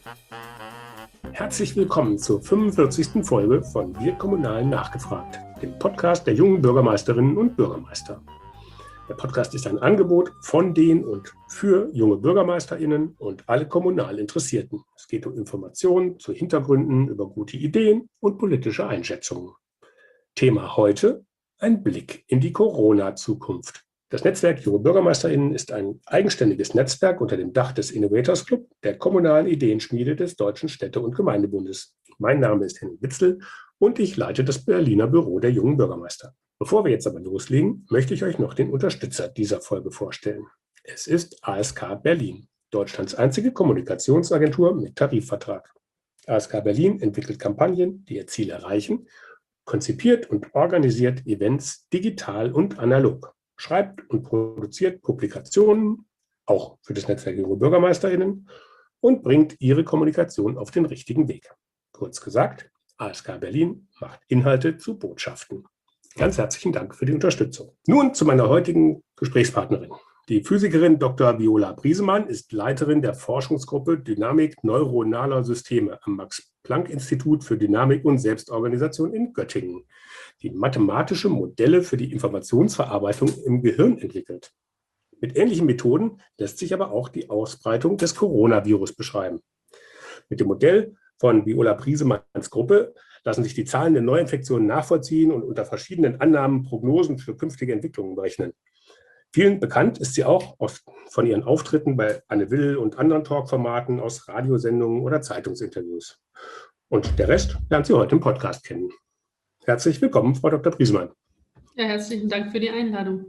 Herzlich willkommen zur 45. Folge von Wir Kommunalen nachgefragt, dem Podcast der jungen Bürgermeisterinnen und Bürgermeister. Der Podcast ist ein Angebot von den und für junge BürgermeisterInnen und alle kommunal Interessierten. Es geht um Informationen zu Hintergründen, über gute Ideen und politische Einschätzungen. Thema heute: ein Blick in die Corona-Zukunft. Das Netzwerk Junge BürgermeisterInnen ist ein eigenständiges Netzwerk unter dem Dach des Innovators Club, der kommunalen Ideenschmiede des Deutschen Städte- und Gemeindebundes. Mein Name ist Henning Witzel und ich leite das Berliner Büro der jungen Bürgermeister. Bevor wir jetzt aber loslegen, möchte ich euch noch den Unterstützer dieser Folge vorstellen. Es ist ASK Berlin, Deutschlands einzige Kommunikationsagentur mit Tarifvertrag. ASK Berlin entwickelt Kampagnen, die ihr Ziel erreichen, konzipiert und organisiert Events digital und analog, schreibt und produziert Publikationen, auch für das Netzwerk Junge BürgermeisterInnen, und bringt ihre Kommunikation auf den richtigen Weg. Kurz gesagt, ASK Berlin macht Inhalte zu Botschaften. Ganz herzlichen Dank für die Unterstützung. Nun zu meiner heutigen Gesprächspartnerin. Die Physikerin Dr. Viola Briesemann ist Leiterin der Forschungsgruppe Dynamik neuronaler Systeme am Max-Planck-Institut für Dynamik und Selbstorganisation in Göttingen, die mathematische Modelle für die Informationsverarbeitung im Gehirn entwickelt. Mit ähnlichen Methoden lässt sich aber auch die Ausbreitung des Coronavirus beschreiben. Mit dem Modell von Viola Briesemanns Gruppe lassen sich die Zahlen der Neuinfektionen nachvollziehen und unter verschiedenen Annahmen Prognosen für künftige Entwicklungen berechnen. Vielen bekannt ist sie auch von ihren Auftritten bei Anne Will und anderen Talkformaten aus Radiosendungen oder Zeitungsinterviews. Und der Rest lernt sie heute im Podcast kennen. Herzlich willkommen, Frau Dr. Briesemann. Ja, herzlichen Dank für die Einladung.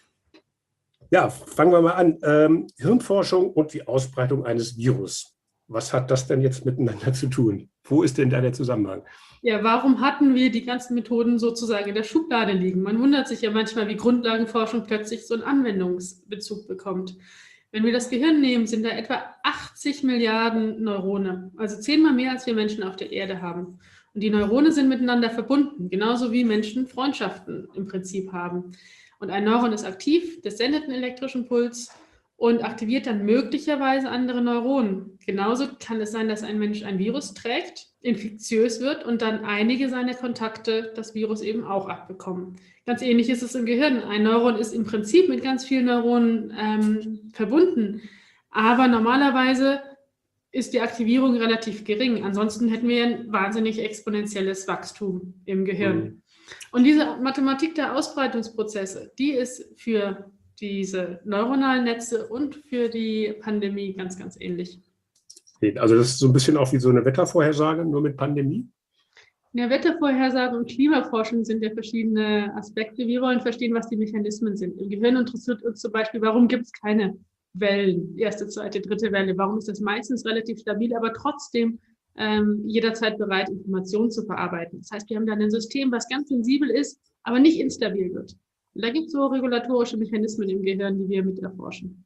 Ja, fangen wir mal an. Hirnforschung und die Ausbreitung eines Virus. Was hat das denn jetzt miteinander zu tun? Wo ist denn da der Zusammenhang? Ja, warum hatten wir die ganzen Methoden sozusagen in der Schublade liegen? Man wundert sich ja manchmal, wie Grundlagenforschung plötzlich so einen Anwendungsbezug bekommt. Wenn wir das Gehirn nehmen, sind da etwa 80 Milliarden Neurone, also 10-mal mehr, als wir Menschen auf der Erde haben. Und die Neurone sind miteinander verbunden, genauso wie Menschen Freundschaften im Prinzip haben. Und ein Neuron ist aktiv, das sendet einen elektrischen Puls und aktiviert dann möglicherweise andere Neuronen. Genauso kann es sein, dass ein Mensch ein Virus trägt, infektiös wird und dann einige seiner Kontakte das Virus eben auch abbekommen. Ganz ähnlich ist es im Gehirn. Ein Neuron ist im Prinzip mit ganz vielen Neuronen verbunden, aber normalerweise ist die Aktivierung relativ gering. Ansonsten hätten wir ein wahnsinnig exponentielles Wachstum im Gehirn. Und diese Mathematik der Ausbreitungsprozesse, die ist für diese neuronalen Netze und für die Pandemie ganz, ganz ähnlich. Also das ist so ein bisschen auch wie so eine Wettervorhersage, nur mit Pandemie? Ja, Wettervorhersage und Klimaforschung sind ja verschiedene Aspekte. Wir wollen verstehen, was die Mechanismen sind. Im Gehirn interessiert uns zum Beispiel, warum gibt es keine Wellen, erste, zweite, dritte Welle? Warum ist das meistens relativ stabil, aber trotzdem jederzeit bereit, Informationen zu verarbeiten? Das heißt, wir haben da ein System, was ganz sensibel ist, aber nicht instabil wird. Und da gibt es so regulatorische Mechanismen im Gehirn, die wir mit erforschen.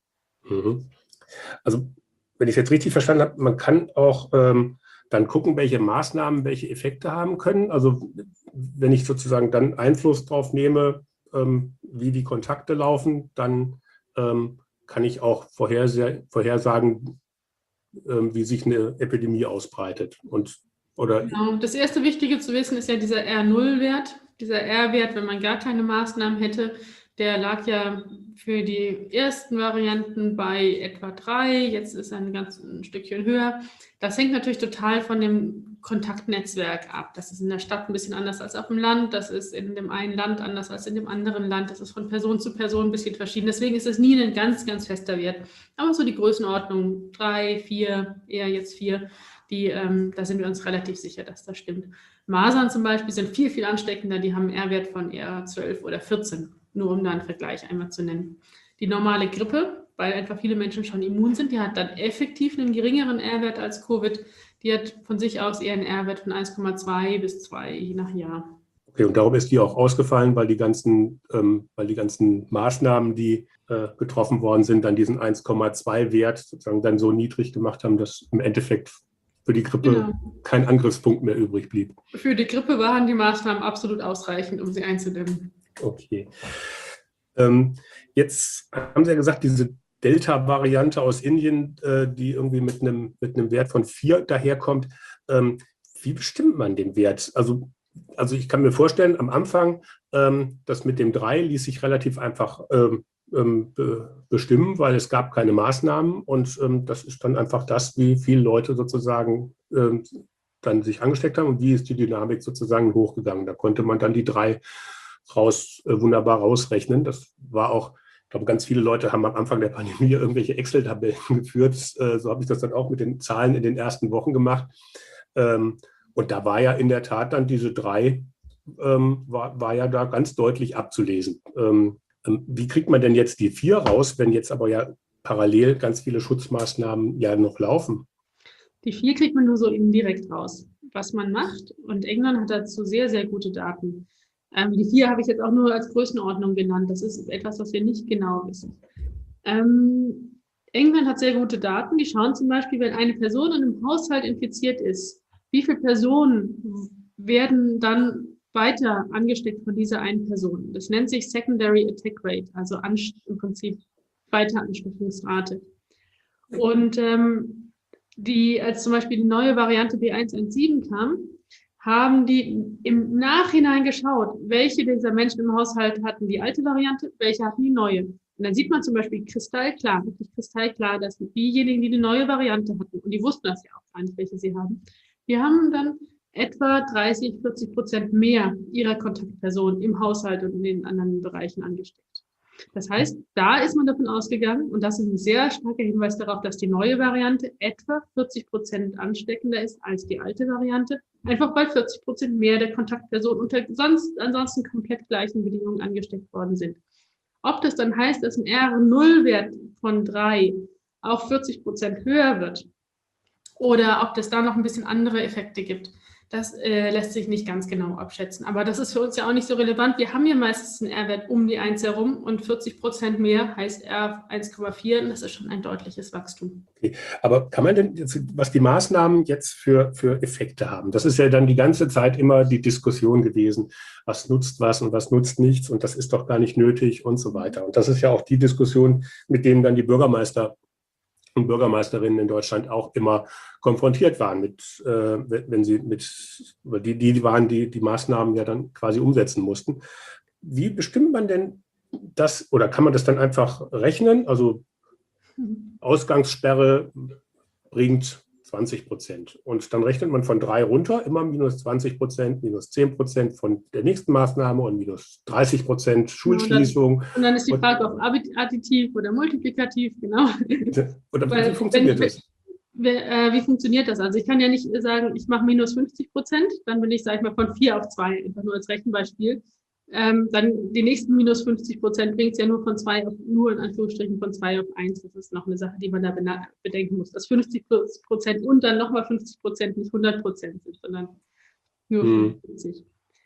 Also, wenn ich es jetzt richtig verstanden habe, man kann auch dann gucken, welche Maßnahmen welche Effekte haben können. Also, wenn ich sozusagen dann Einfluss drauf nehme, wie die Kontakte laufen, dann kann ich auch vorhersagen, wie sich eine Epidemie ausbreitet. Genau. Das erste Wichtige zu wissen ist ja dieser R0-Wert. Dieser R-Wert, wenn man gar keine Maßnahmen hätte, der lag ja für die ersten Varianten bei etwa 3, jetzt ist er ein Stückchen höher. Das hängt natürlich total von dem Kontaktnetzwerk ab. Das ist in der Stadt ein bisschen anders als auf dem Land, das ist in dem einen Land anders als in dem anderen Land, das ist von Person zu Person ein bisschen verschieden. Deswegen ist es nie ein ganz, ganz fester Wert. Aber so die Größenordnung 3, 4, eher jetzt 4, da sind wir uns relativ sicher, dass das stimmt. Masern zum Beispiel sind viel, viel ansteckender, die haben einen R-Wert von eher 12 oder 14. Nur um da einen Vergleich einmal zu nennen. Die normale Grippe, weil einfach viele Menschen schon immun sind, die hat dann effektiv einen geringeren R-Wert als Covid. Die hat von sich aus eher einen R-Wert von 1,2 bis 2, je nach Jahr. Okay, und darum ist die auch ausgefallen, weil die ganzen Maßnahmen, die getroffen worden sind, dann diesen 1,2-Wert sozusagen dann so niedrig gemacht haben, dass im Endeffekt für die Grippe kein Angriffspunkt mehr übrig blieb. Für die Grippe waren die Maßnahmen absolut ausreichend, um sie einzudämmen. Okay. Jetzt haben Sie ja gesagt, diese Delta-Variante aus Indien, die irgendwie mit einem Wert von 4 daherkommt. Wie bestimmt man den Wert? Also ich kann mir vorstellen, am Anfang, das mit dem 3 ließ sich relativ einfach bestimmen, weil es gab keine Maßnahmen und das ist dann einfach das, wie viele Leute sozusagen dann sich angesteckt haben und wie ist die Dynamik sozusagen hochgegangen. Da konnte man dann die 3 wunderbar rausrechnen. Das war auch, ich glaube, ganz viele Leute haben am Anfang der Pandemie irgendwelche Excel-Tabellen geführt. So habe ich das dann auch mit den Zahlen in den ersten Wochen gemacht. Und da war ja in der Tat dann diese 3, war ja da ganz deutlich abzulesen. Wie kriegt man denn jetzt die 4 raus, wenn jetzt aber ja parallel ganz viele Schutzmaßnahmen ja noch laufen? Die 4 kriegt man nur so indirekt raus, was man macht. Und England hat dazu sehr, sehr gute Daten. Die 4 habe ich jetzt auch nur als Größenordnung genannt. Das ist etwas, was wir nicht genau wissen. England hat sehr gute Daten. Die schauen zum Beispiel, wenn eine Person in einem Haushalt infiziert ist, wie viele Personen werden dann weiter angesteckt von dieser einen Person. Das nennt sich Secondary Attack Rate, also im Prinzip Weiteransteckungsrate. Und als zum Beispiel die neue Variante B117 kam, haben die im Nachhinein geschaut, welche dieser Menschen im Haushalt hatten die alte Variante, welche hatten die neue. Und dann sieht man zum Beispiel wirklich kristallklar, dass diejenigen, die neue Variante hatten, und die wussten das ja auch gar nicht, welche sie haben, die haben dann etwa 30-40% mehr ihrer Kontaktpersonen im Haushalt und in den anderen Bereichen angesteckt. Das heißt, da ist man davon ausgegangen, und das ist ein sehr starker Hinweis darauf, dass die neue Variante etwa 40% ansteckender ist als die alte Variante, einfach weil 40% mehr der Kontaktpersonen unter ansonsten komplett gleichen Bedingungen angesteckt worden sind. Ob das dann heißt, dass ein R0-Wert von 3 auch 40% höher wird oder ob das da noch ein bisschen andere Effekte gibt, das lässt sich nicht ganz genau abschätzen. Aber das ist für uns ja auch nicht so relevant. Wir haben ja meistens einen R-Wert um die 1 herum und 40% mehr heißt R 1,4 und das ist schon ein deutliches Wachstum. Okay. Aber kann man denn, was die Maßnahmen jetzt für Effekte haben? Das ist ja dann die ganze Zeit immer die Diskussion gewesen, was nutzt was und was nutzt nichts und das ist doch gar nicht nötig und so weiter. Und das ist ja auch die Diskussion, mit denen dann die Bürgermeister und Bürgermeisterinnen in Deutschland auch immer konfrontiert waren, wenn sie die waren, die Maßnahmen ja dann quasi umsetzen mussten. Wie bestimmt man denn das oder kann man das dann einfach rechnen? Also Ausgangssperre bringt 20%. Und dann rechnet man von 3 runter, immer minus 20%, minus 10% von der nächsten Maßnahme und minus 30% Schulschließung. Und dann ist die Frage, ob additiv oder multiplikativ, genau. Oder wie funktioniert das? Wie funktioniert das? Also ich kann ja nicht sagen, ich mache minus 50%, dann bin ich, sage ich mal, von 4 auf 2, einfach nur als Rechenbeispiel. Dann die nächsten minus 50% bringt es ja nur in Anführungsstrichen von 2 auf 1. Das ist noch eine Sache, die man da bedenken muss, dass 50% und dann nochmal 50% nicht 100% sind, sondern nur 50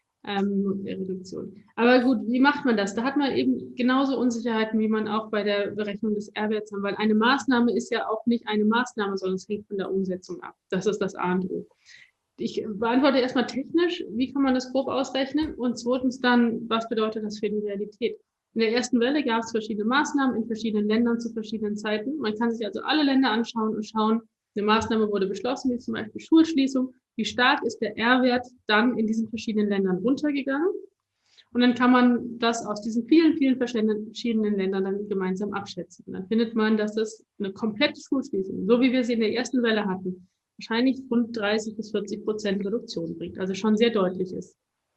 Reduktion. Aber gut, wie macht man das? Da hat man eben genauso Unsicherheiten, wie man auch bei der Berechnung des R-Werts hat, weil eine Maßnahme ist ja auch nicht eine Maßnahme, sondern es hängt von der Umsetzung ab. Das ist das A und O. Ich beantworte erstmal technisch, wie kann man das grob ausrechnen? Und zweitens dann, was bedeutet das für die Realität? In der ersten Welle gab es verschiedene Maßnahmen in verschiedenen Ländern zu verschiedenen Zeiten. Man kann sich also alle Länder anschauen und schauen, eine Maßnahme wurde beschlossen, wie zum Beispiel Schulschließung. Wie stark ist der R-Wert dann in diesen verschiedenen Ländern runtergegangen? Und dann kann man das aus diesen vielen, vielen verschiedenen Ländern dann gemeinsam abschätzen. Und dann findet man, dass es eine komplette Schulschließung, so wie wir sie in der ersten Welle hatten, wahrscheinlich rund 30-40% Reduktion bringt, also schon sehr deutlich ist.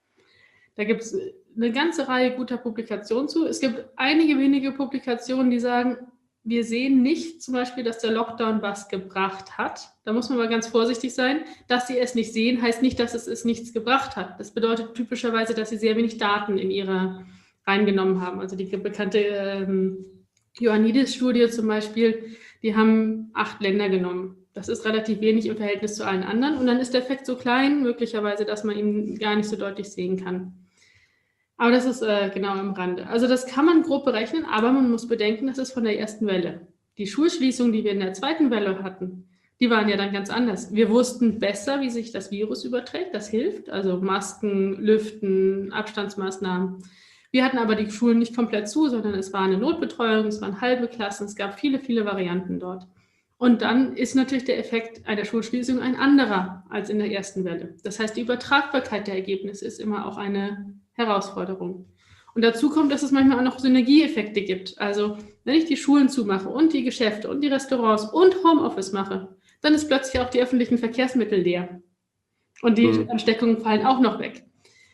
Da gibt es eine ganze Reihe guter Publikationen zu. Es gibt einige wenige Publikationen, die sagen, wir sehen nicht zum Beispiel, dass der Lockdown was gebracht hat. Da muss man mal ganz vorsichtig sein. Dass sie es nicht sehen, heißt nicht, dass es nichts gebracht hat. Das bedeutet typischerweise, dass sie sehr wenig Daten in ihre reingenommen haben. Also die bekannte Ioannidis-Studie zum Beispiel, die haben 8 Länder genommen. Das ist relativ wenig im Verhältnis zu allen anderen. Und dann ist der Effekt so klein, möglicherweise, dass man ihn gar nicht so deutlich sehen kann. Aber das ist genau am Rande. Also das kann man grob berechnen, aber man muss bedenken, das ist von der ersten Welle. Die Schulschließungen, die wir in der zweiten Welle hatten, die waren ja dann ganz anders. Wir wussten besser, wie sich das Virus überträgt. Das hilft. Also Masken, Lüften, Abstandsmaßnahmen. Wir hatten aber die Schulen nicht komplett zu, sondern es war eine Notbetreuung, es waren halbe Klassen, es gab viele, viele Varianten dort. Und dann ist natürlich der Effekt einer Schulschließung ein anderer als in der ersten Welle. Das heißt, die Übertragbarkeit der Ergebnisse ist immer auch eine Herausforderung. Und dazu kommt, dass es manchmal auch noch Synergieeffekte gibt. Also wenn ich die Schulen zumache und die Geschäfte und die Restaurants und Homeoffice mache, dann ist plötzlich auch die öffentlichen Verkehrsmittel leer. Und die Ansteckungen fallen auch noch weg.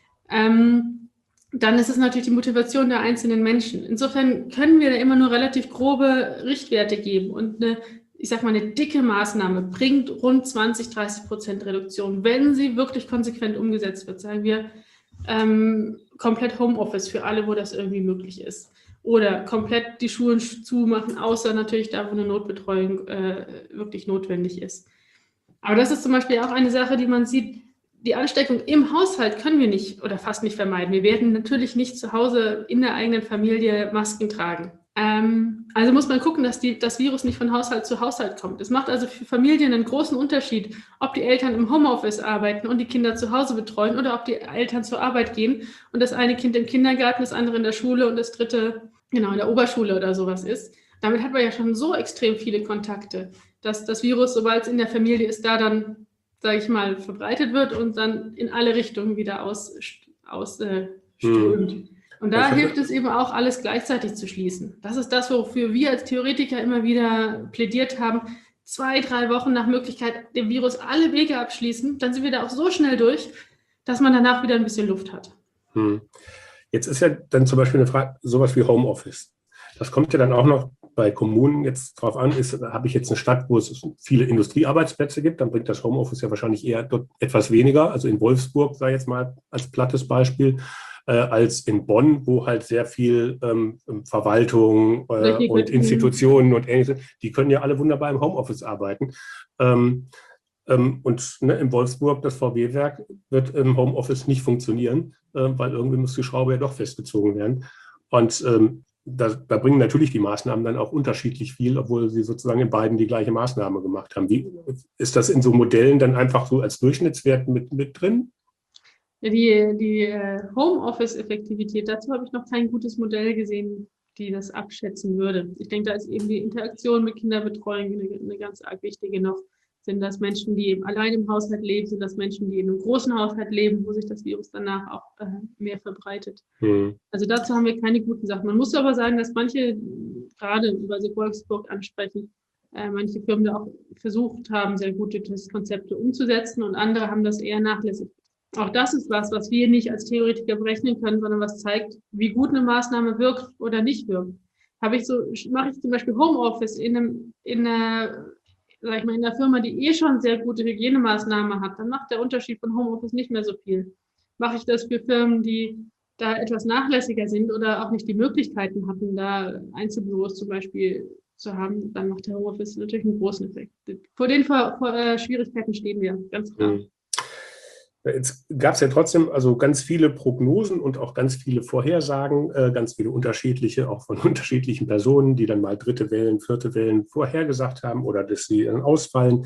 Dann ist es natürlich die Motivation der einzelnen Menschen. Insofern können wir da immer nur relativ grobe Richtwerte geben. Und eine dicke Maßnahme bringt rund 20-30% Reduktion, wenn sie wirklich konsequent umgesetzt wird. Sagen wir, komplett Homeoffice für alle, wo das irgendwie möglich ist. Oder komplett die Schulen zumachen, außer natürlich da, wo eine Notbetreuung wirklich notwendig ist. Aber das ist zum Beispiel auch eine Sache, die man sieht, die Ansteckung im Haushalt können wir nicht oder fast nicht vermeiden. Wir werden natürlich nicht zu Hause in der eigenen Familie Masken tragen. Also muss man gucken, dass das Virus nicht von Haushalt zu Haushalt kommt. Es macht also für Familien einen großen Unterschied, ob die Eltern im Homeoffice arbeiten und die Kinder zu Hause betreuen oder ob die Eltern zur Arbeit gehen und das eine Kind im Kindergarten, das andere in der Schule und das dritte in der Oberschule oder sowas ist. Damit hat man ja schon so extrem viele Kontakte, dass das Virus, sobald es in der Familie ist, da dann, sage ich mal, verbreitet wird und dann in alle Richtungen wieder ausströmt. Und da hilft es eben auch, alles gleichzeitig zu schließen. Das ist das, wofür wir als Theoretiker immer wieder plädiert haben. 2-3 Wochen nach Möglichkeit dem Virus alle Wege abschließen, dann sind wir da auch so schnell durch, dass man danach wieder ein bisschen Luft hat. Jetzt ist ja dann zum Beispiel eine Frage, sowas wie Homeoffice. Das kommt ja dann auch noch bei Kommunen jetzt drauf an, habe ich jetzt eine Stadt, wo es viele Industriearbeitsplätze gibt, dann bringt das Homeoffice ja wahrscheinlich eher dort etwas weniger. Also in Wolfsburg, sei jetzt mal als plattes Beispiel, als in Bonn, wo halt sehr viel Verwaltung und Institutionen und Ähnliches, die können ja alle wunderbar im Homeoffice arbeiten. Und in Wolfsburg, das VW-Werk, wird im Homeoffice nicht funktionieren, weil irgendwie muss die Schraube ja doch festgezogen werden. Und da bringen natürlich die Maßnahmen dann auch unterschiedlich viel, obwohl sie sozusagen in beiden die gleiche Maßnahme gemacht haben. Wie ist das in so Modellen dann einfach so als Durchschnittswert mit drin? Die Homeoffice-Effektivität, dazu habe ich noch kein gutes Modell gesehen, die das abschätzen würde. Ich denke, da ist eben die Interaktion mit Kinderbetreuung eine ganz arg wichtige noch. Sind das Menschen, die eben allein im Haushalt leben? Sind das Menschen, die in einem großen Haushalt leben, wo sich das Virus danach auch mehr verbreitet? Also dazu haben wir keine guten Sachen. Man muss aber sagen, dass manche, gerade weil Sie Wolfsburg ansprechen, manche Firmen da auch versucht haben, sehr gute Testkonzepte umzusetzen und andere haben das eher nachlässig. Auch das ist was wir nicht als Theoretiker berechnen können, sondern was zeigt, wie gut eine Maßnahme wirkt oder nicht wirkt. Mache ich zum Beispiel Homeoffice in einer Firma, die schon sehr gute Hygienemaßnahmen hat, dann macht der Unterschied von Homeoffice nicht mehr so viel. Mache ich das für Firmen, die da etwas nachlässiger sind oder auch nicht die Möglichkeiten hatten, da Einzelbüros zum Beispiel zu haben, dann macht der Homeoffice natürlich einen großen Effekt. Vor den Schwierigkeiten stehen wir, ganz klar. Jetzt gab es ja trotzdem also ganz viele Prognosen und auch ganz viele Vorhersagen, ganz viele unterschiedliche, auch von unterschiedlichen Personen, die dann mal 3. Wellen, 4. Wellen vorhergesagt haben oder dass sie dann ausfallen.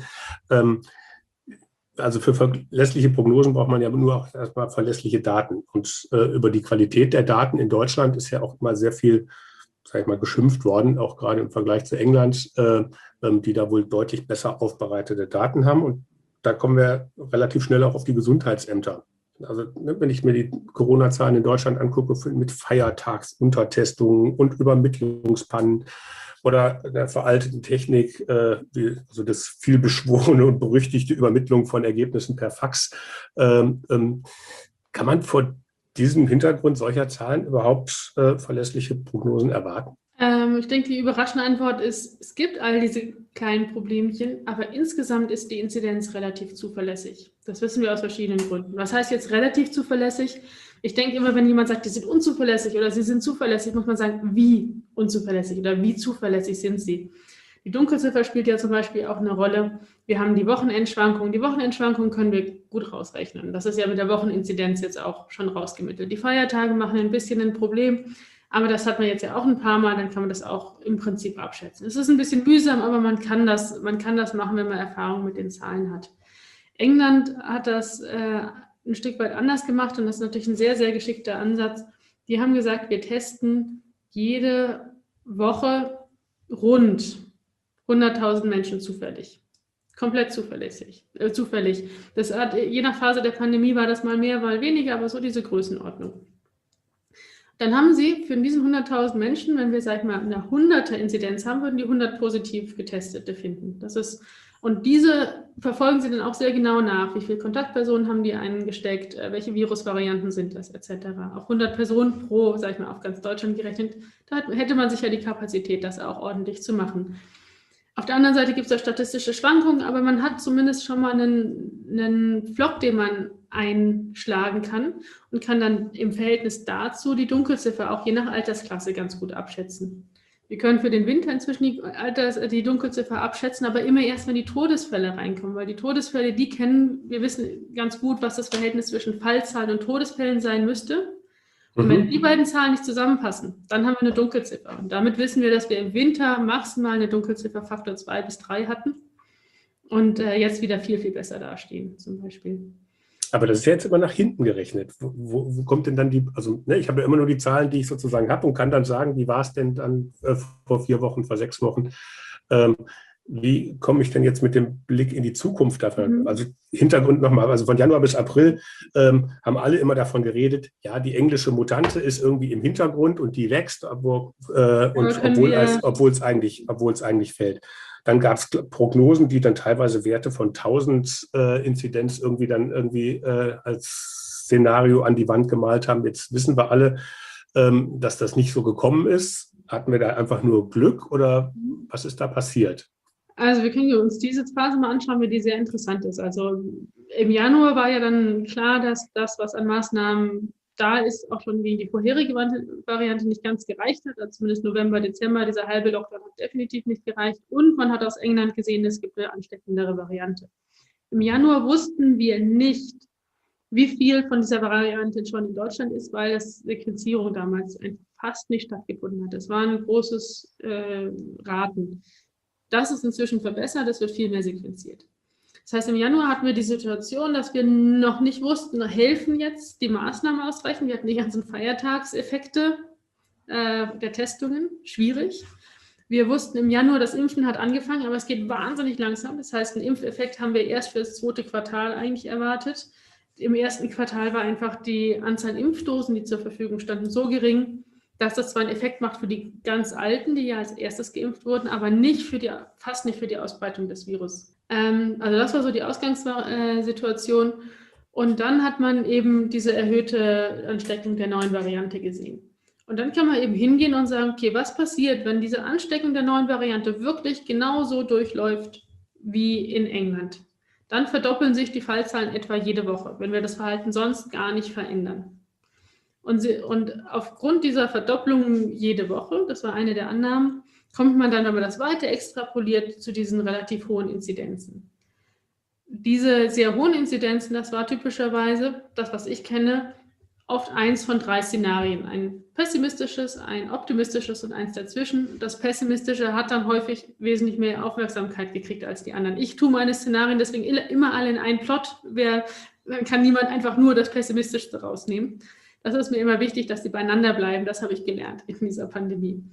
Also für verlässliche Prognosen braucht man ja nur auch erstmal verlässliche Daten. Und über die Qualität der Daten in Deutschland ist ja auch immer sehr viel, sag ich mal, geschimpft worden, auch gerade im Vergleich zu England, die da wohl deutlich besser aufbereitete Daten haben. Und da kommen wir relativ schnell auch auf die Gesundheitsämter. Also wenn ich mir die Corona-Zahlen in Deutschland angucke, mit Feiertagsuntertestungen und Übermittlungspannen oder der veralteten Technik, also das vielbeschworene und berüchtigte Übermittlung von Ergebnissen per Fax, kann man vor diesem Hintergrund solcher Zahlen überhaupt verlässliche Prognosen erwarten? Ich denke, die überraschende Antwort ist, es gibt all diese kleinen Problemchen, aber insgesamt ist die Inzidenz relativ zuverlässig. Das wissen wir aus verschiedenen Gründen. Was heißt jetzt relativ zuverlässig? Ich denke immer, wenn jemand sagt, die sind unzuverlässig oder sie sind zuverlässig, muss man sagen, wie unzuverlässig oder wie zuverlässig sind sie? Die Dunkelziffer spielt ja zum Beispiel auch eine Rolle. Wir haben die Wochenendschwankungen. Die Wochenendschwankungen können wir gut rausrechnen. Das ist ja mit der Wocheninzidenz jetzt auch schon rausgemittelt. Die Feiertage machen ein bisschen ein Problem. Aber das hat man jetzt ja auch ein paar Mal, dann kann man das auch im Prinzip abschätzen. Es ist ein bisschen mühsam, aber man kann das machen, wenn man Erfahrung mit den Zahlen hat. England hat das ein Stück weit anders gemacht und das ist natürlich ein sehr, sehr geschickter Ansatz. Die haben gesagt, wir testen jede Woche rund 100.000 Menschen zufällig. Komplett zufällig. Das hat, je nach Phase der Pandemie war das mal mehr, mal weniger, aber so diese Größenordnung. Dann haben sie für diesen 100.000 Menschen, wenn wir, sag ich mal, eine 100er-Inzidenz haben, würden die 100 positiv Getestete finden. Und diese verfolgen sie dann auch sehr genau nach. Wie viele Kontaktpersonen haben die eingesteckt, welche Virusvarianten sind das, etc. Auf 100 Personen pro, sag ich mal, auf ganz Deutschland gerechnet, da hätte man sicher die Kapazität, das auch ordentlich zu machen. Auf der anderen Seite gibt es da statistische Schwankungen, aber man hat zumindest schon mal einen Pflock, den man einschlagen kann und kann dann im Verhältnis dazu die Dunkelziffer auch je nach Altersklasse ganz gut abschätzen. Wir können für den Winter inzwischen die Dunkelziffer abschätzen, aber immer erst, wenn die Todesfälle reinkommen, weil die Todesfälle, wir wissen ganz gut, was das Verhältnis zwischen Fallzahlen und Todesfällen sein müsste. Und wenn die beiden Zahlen nicht zusammenpassen, dann haben wir eine Dunkelziffer. Und damit wissen wir, dass wir im Winter maximal eine Dunkelziffer Faktor 2 bis 3 hatten und jetzt wieder viel, viel besser dastehen, zum Beispiel. Aber das ist ja jetzt immer nach hinten gerechnet. Wo kommt denn dann ich habe ja immer nur die Zahlen, die ich sozusagen habe und kann dann sagen, wie war es denn dann vor 4 Wochen, vor 6 Wochen? Wie komme ich denn jetzt mit dem Blick in die Zukunft davon? Also Hintergrund nochmal, also von Januar bis April haben alle immer davon geredet, ja, die englische Mutante ist irgendwie im Hintergrund und die wächst, obwohl es eigentlich fällt. Dann gab es Prognosen, die dann teilweise Werte von 1000 Inzidenz irgendwie als Szenario an die Wand gemalt haben. Jetzt wissen wir alle, dass das nicht so gekommen ist. Hatten wir da einfach nur Glück oder was ist da passiert? Also wir können uns diese Phase mal anschauen, wie die sehr interessant ist. Also im Januar war ja dann klar, dass das, was an Maßnahmen da ist, auch schon gegen die vorherige Variante nicht ganz gereicht hat. Also zumindest November, Dezember, dieser halbe Lockdown hat definitiv nicht gereicht. Und man hat aus England gesehen, es gibt eine ansteckendere Variante. Im Januar wussten wir nicht, wie viel von dieser Variante schon in Deutschland ist, weil das Sequenzierung damals fast nicht stattgefunden hat. Es war ein großes Raten. Das ist inzwischen verbessert, es wird viel mehr sequenziert. Das heißt, im Januar hatten wir die Situation, dass wir noch nicht wussten, helfen jetzt die Maßnahmen ausreichend. Wir hatten die ganzen Feiertagseffekte der Testungen, schwierig. Wir wussten im Januar, das Impfen hat angefangen, aber es geht wahnsinnig langsam. Das heißt, einen Impfeffekt haben wir erst für das 2. Quartal eigentlich erwartet. Im 1. Quartal war einfach die Anzahl Impfdosen, die zur Verfügung standen, so gering, dass das zwar einen Effekt macht für die ganz Alten, die ja als erstes geimpft wurden, aber fast nicht für die Ausbreitung des Virus. Also das war so die Ausgangssituation. Und dann hat man eben diese erhöhte Ansteckung der neuen Variante gesehen. Und dann kann man eben hingehen und sagen, okay, was passiert, wenn diese Ansteckung der neuen Variante wirklich genauso durchläuft wie in England? Dann verdoppeln sich die Fallzahlen etwa jede Woche, wenn wir das Verhalten sonst gar nicht verändern. Und aufgrund dieser Verdopplung jede Woche, das war eine der Annahmen, kommt man dann, wenn man das weiter extrapoliert, zu diesen relativ hohen Inzidenzen. Diese sehr hohen Inzidenzen, das war typischerweise, das, was ich kenne, oft eins von 3 Szenarien. Ein pessimistisches, ein optimistisches und eins dazwischen. Das Pessimistische hat dann häufig wesentlich mehr Aufmerksamkeit gekriegt als die anderen. Ich tue meine Szenarien deswegen immer alle in einen Plot. Dann kann niemand einfach nur das Pessimistischste rausnehmen. Das ist mir immer wichtig, dass die beieinander bleiben. Das habe ich gelernt in dieser Pandemie.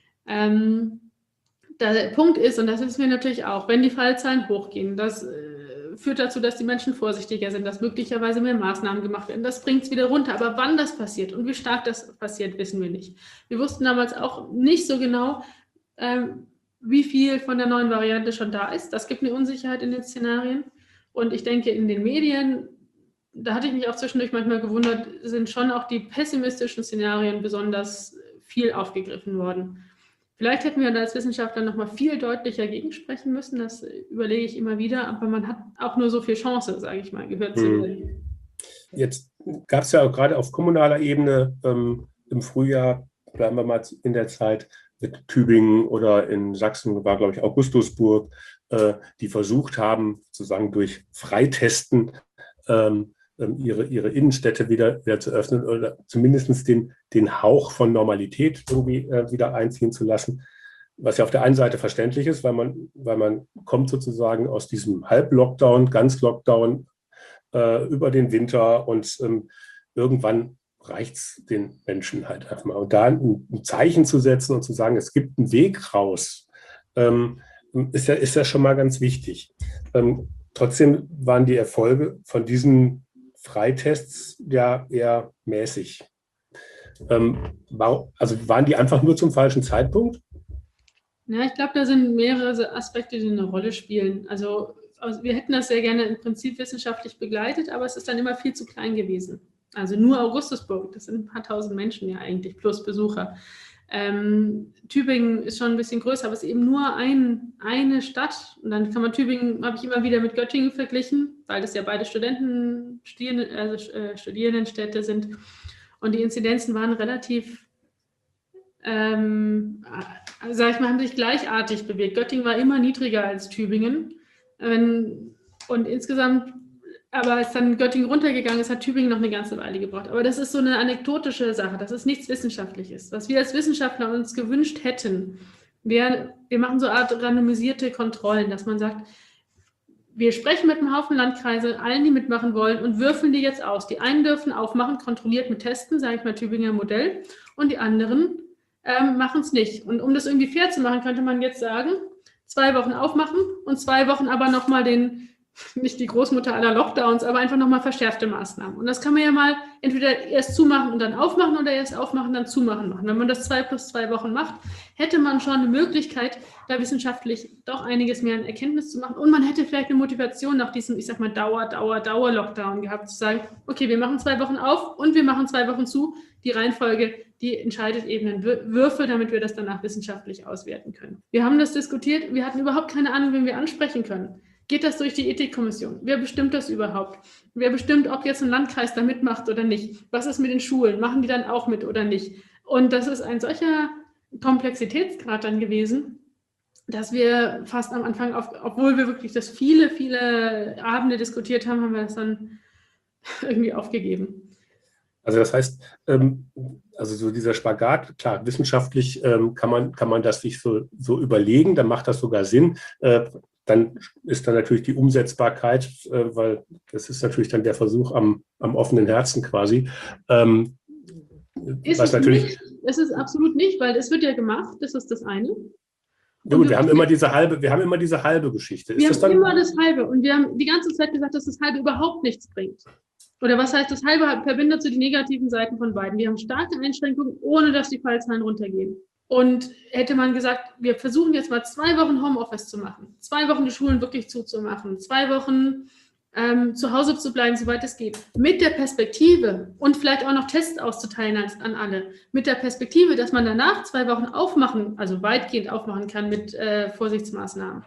Der Punkt ist, und das wissen wir natürlich auch, wenn die Fallzahlen hochgehen, das führt dazu, dass die Menschen vorsichtiger sind, dass möglicherweise mehr Maßnahmen gemacht werden. Das bringt es wieder runter. Aber wann das passiert und wie stark das passiert, wissen wir nicht. Wir wussten damals auch nicht so genau, wie viel von der neuen Variante schon da ist. Das gibt eine Unsicherheit in den Szenarien. Und ich denke, in den Medien, da hatte ich mich auch zwischendurch manchmal gewundert, sind schon auch die pessimistischen Szenarien besonders viel aufgegriffen worden. Vielleicht hätten wir da als Wissenschaftler noch mal viel deutlicher gegensprechen müssen, das überlege ich immer wieder, aber man hat auch nur so viel Chance, sage ich mal, gehört zu werden. Jetzt gab es ja auch gerade auf kommunaler Ebene im Frühjahr, bleiben wir mal in der Zeit, mit Tübingen oder in Sachsen war, glaube ich, Augustusburg, die versucht haben, sozusagen durch Freitesten ihre Innenstädte wieder zu öffnen oder zumindest den Hauch von Normalität irgendwie wieder einziehen zu lassen. Was ja auf der einen Seite verständlich ist, weil man kommt sozusagen aus diesem Halb-Lockdown, Ganz-Lockdown über den Winter und irgendwann reicht es den Menschen halt einfach mal. Und da ein Zeichen zu setzen und zu sagen, es gibt einen Weg raus, ist ja schon mal ganz wichtig. Trotzdem waren die Erfolge von diesen Freitests ja eher mäßig. Also waren die einfach nur zum falschen Zeitpunkt? Ja, ich glaube, da sind mehrere Aspekte, die eine Rolle spielen. Also wir hätten das sehr gerne im Prinzip wissenschaftlich begleitet, aber es ist dann immer viel zu klein gewesen. Also nur Augustusburg, das sind ein paar tausend Menschen ja eigentlich, plus Besucher. Tübingen ist schon ein bisschen größer, aber es ist eben nur eine Stadt. Und dann kann man Tübingen, habe ich immer wieder mit Göttingen verglichen, weil das ja beide Studierendenstädte sind. Und die Inzidenzen waren relativ, sag ich mal, haben sich gleichartig bewegt. Göttingen war immer niedriger als Tübingen. Und insgesamt, aber als dann Göttingen runtergegangen ist, hat Tübingen noch eine ganze Weile gebraucht. Aber das ist so eine anekdotische Sache, das ist nichts Wissenschaftliches. Was wir als Wissenschaftler uns gewünscht hätten, wir machen so eine Art randomisierte Kontrollen, dass man sagt, wir sprechen mit einem Haufen Landkreise, allen, die mitmachen wollen, und würfeln die jetzt aus. Die einen dürfen aufmachen, kontrolliert mit Testen, sage ich mal Tübinger Modell, und die anderen machen es nicht. Und um das irgendwie fair zu machen, könnte man jetzt sagen, 2 Wochen aufmachen und 2 Wochen aber nochmal nicht die Großmutter aller Lockdowns, aber einfach nochmal verschärfte Maßnahmen. Und das kann man ja mal entweder erst zumachen und dann aufmachen oder erst aufmachen, dann zumachen machen. Wenn man das 2 plus 2 Wochen macht, hätte man schon eine Möglichkeit, da wissenschaftlich doch einiges mehr an Erkenntnis zu machen. Und man hätte vielleicht eine Motivation nach diesem, ich sag mal, Dauer-Lockdown gehabt, zu sagen, okay, wir machen 2 Wochen auf und wir machen 2 Wochen zu. Die Reihenfolge, die entscheidet eben den Würfel, damit wir das danach wissenschaftlich auswerten können. Wir haben das diskutiert, wir hatten überhaupt keine Ahnung, wen wir ansprechen können. Geht das durch die Ethikkommission? Wer bestimmt das überhaupt? Wer bestimmt, ob jetzt ein Landkreis da mitmacht oder nicht? Was ist mit den Schulen? Machen die dann auch mit oder nicht? Und das ist ein solcher Komplexitätsgrad dann gewesen, dass wir fast am Anfang, obwohl wir wirklich das viele, viele Abende diskutiert haben, haben wir das dann irgendwie aufgegeben. Also das heißt, also so dieser Spagat, klar, wissenschaftlich kann man das sich so überlegen, dann macht das sogar Sinn. Dann ist dann natürlich die Umsetzbarkeit, weil das ist natürlich dann der Versuch am offenen Herzen quasi. Es ist absolut nicht, weil es wird ja gemacht, das ist das eine. Ja gut, wir haben immer diese halbe Geschichte. Wir haben immer das halbe und wir haben die ganze Zeit gesagt, dass das halbe überhaupt nichts bringt. Oder was heißt das halbe verbindet so die negativen Seiten von beiden. Wir haben starke Einschränkungen, ohne dass die Fallzahlen runtergehen. Und hätte man gesagt, wir versuchen jetzt mal 2 Wochen Homeoffice zu machen, 2 Wochen die Schulen wirklich zuzumachen, 2 Wochen zu Hause zu bleiben, soweit es geht, mit der Perspektive und vielleicht auch noch Tests auszuteilen an alle, mit der Perspektive, dass man danach 2 Wochen aufmachen, also weitgehend aufmachen kann mit Vorsichtsmaßnahmen.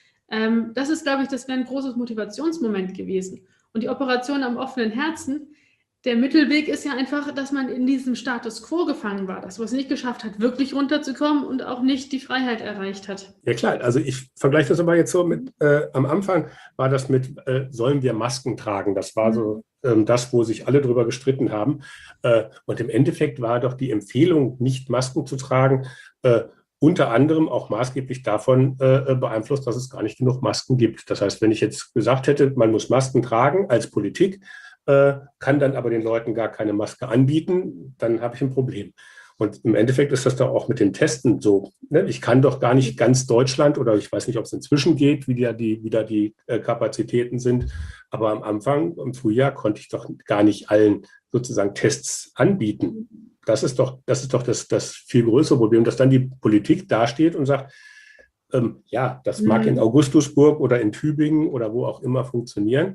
Das ist, glaube ich, das wäre ein großes Motivationsmoment gewesen. Und die Operation am offenen Herzen, der Mittelweg ist ja einfach, dass man in diesem Status quo gefangen war, dass man es nicht geschafft hat, wirklich runterzukommen und auch nicht die Freiheit erreicht hat. Ja klar, also ich vergleiche das aber jetzt so mit, am Anfang war das mit, sollen wir Masken tragen? Das war so das, wo sich alle drüber gestritten haben. Und im Endeffekt war doch die Empfehlung, nicht Masken zu tragen, unter anderem auch maßgeblich davon beeinflusst, dass es gar nicht genug Masken gibt. Das heißt, wenn ich jetzt gesagt hätte, man muss Masken tragen als Politik, kann dann aber den Leuten gar keine Maske anbieten, dann habe ich ein Problem. Und im Endeffekt ist das doch auch mit den Testen so. Ne? Ich kann doch gar nicht ganz Deutschland, oder ich weiß nicht, ob es inzwischen geht, wie da die Kapazitäten sind, aber am Anfang, im Frühjahr, konnte ich doch gar nicht allen sozusagen Tests anbieten. Das ist doch das viel größere Problem, dass dann die Politik dasteht und sagt, ja, das mag in Augustusburg oder in Tübingen oder wo auch immer funktionieren.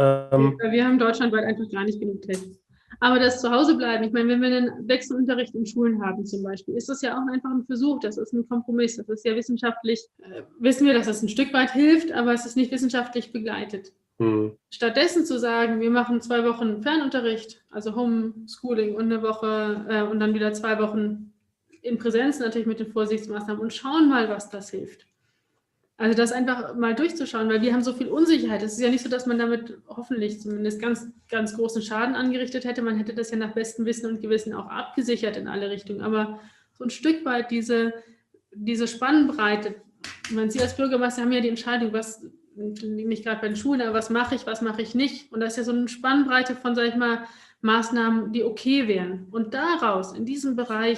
Wir haben deutschlandweit einfach gar nicht genug Tests. Aber das Zuhausebleiben, ich meine, wenn wir einen Wechselunterricht in Schulen haben zum Beispiel, ist das ja auch einfach ein Versuch, das ist ein Kompromiss, das ist ja wissenschaftlich, wissen wir, dass das ein Stück weit hilft, aber es ist nicht wissenschaftlich begleitet. Stattdessen zu sagen, wir machen 2 Wochen Fernunterricht, also Homeschooling und eine Woche und dann wieder 2 Wochen in Präsenz natürlich mit den Vorsichtsmaßnahmen und schauen mal, was das hilft. Also das einfach mal durchzuschauen, weil wir haben so viel Unsicherheit. Es ist ja nicht so, dass man damit hoffentlich zumindest ganz, ganz großen Schaden angerichtet hätte. Man hätte das ja nach bestem Wissen und Gewissen auch abgesichert in alle Richtungen. Aber so ein Stück weit diese Spannbreite, Sie als Bürgermeister haben ja die Entscheidung, was, nicht gerade bei den Schulen, aber was mache ich nicht. Und da ist ja so eine Spannbreite von, sag ich mal, Maßnahmen, die okay wären. Und daraus, in diesem Bereich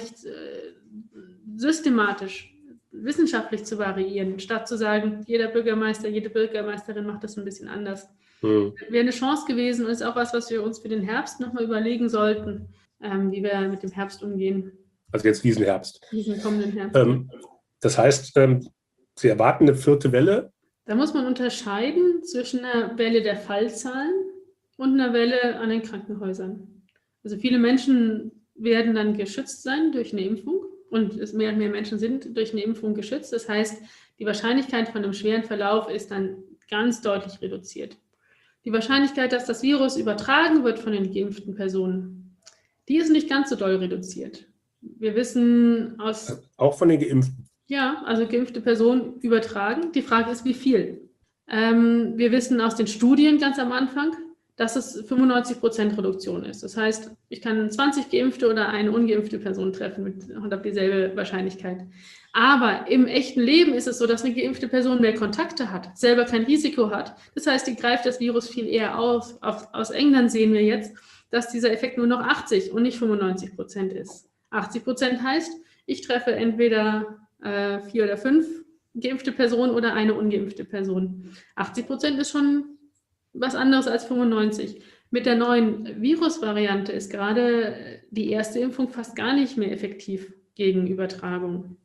systematisch, wissenschaftlich zu variieren, statt zu sagen, jeder Bürgermeister, jede Bürgermeisterin macht das ein bisschen anders. Wäre eine Chance gewesen und ist auch was wir uns für den Herbst nochmal überlegen sollten, wie wir mit dem Herbst umgehen. Also jetzt diesen Herbst. Diesen kommenden Herbst. Das heißt, Sie erwarten eine 4. Welle? Da muss man unterscheiden zwischen einer Welle der Fallzahlen und einer Welle an den Krankenhäusern. Also viele Menschen werden dann geschützt sein durch eine Impfung und mehr und mehr Menschen sind durch eine Impfung geschützt. Das heißt, die Wahrscheinlichkeit von einem schweren Verlauf ist dann ganz deutlich reduziert. Die Wahrscheinlichkeit, dass das Virus übertragen wird von den geimpften Personen, die ist nicht ganz so doll reduziert. Wir wissen aus... Auch von den Geimpften? Ja, also geimpfte Personen übertragen. Die Frage ist, wie viel? Wir wissen aus den Studien ganz am Anfang, dass es 95% Reduktion ist. Das heißt, ich kann 20 geimpfte oder eine ungeimpfte Person treffen und habe dieselbe Wahrscheinlichkeit. Aber im echten Leben ist es so, dass eine geimpfte Person mehr Kontakte hat, selber kein Risiko hat. Das heißt, die greift das Virus viel eher auf. Aus England sehen wir jetzt, dass dieser Effekt nur noch 80 und nicht 95% ist. 80% heißt, ich treffe entweder 4 oder 5 geimpfte Personen oder eine ungeimpfte Person. 80% ist schon was anderes als 95. Mit der neuen Virusvariante ist gerade die erste Impfung fast gar nicht mehr effektiv gegen Übertragung.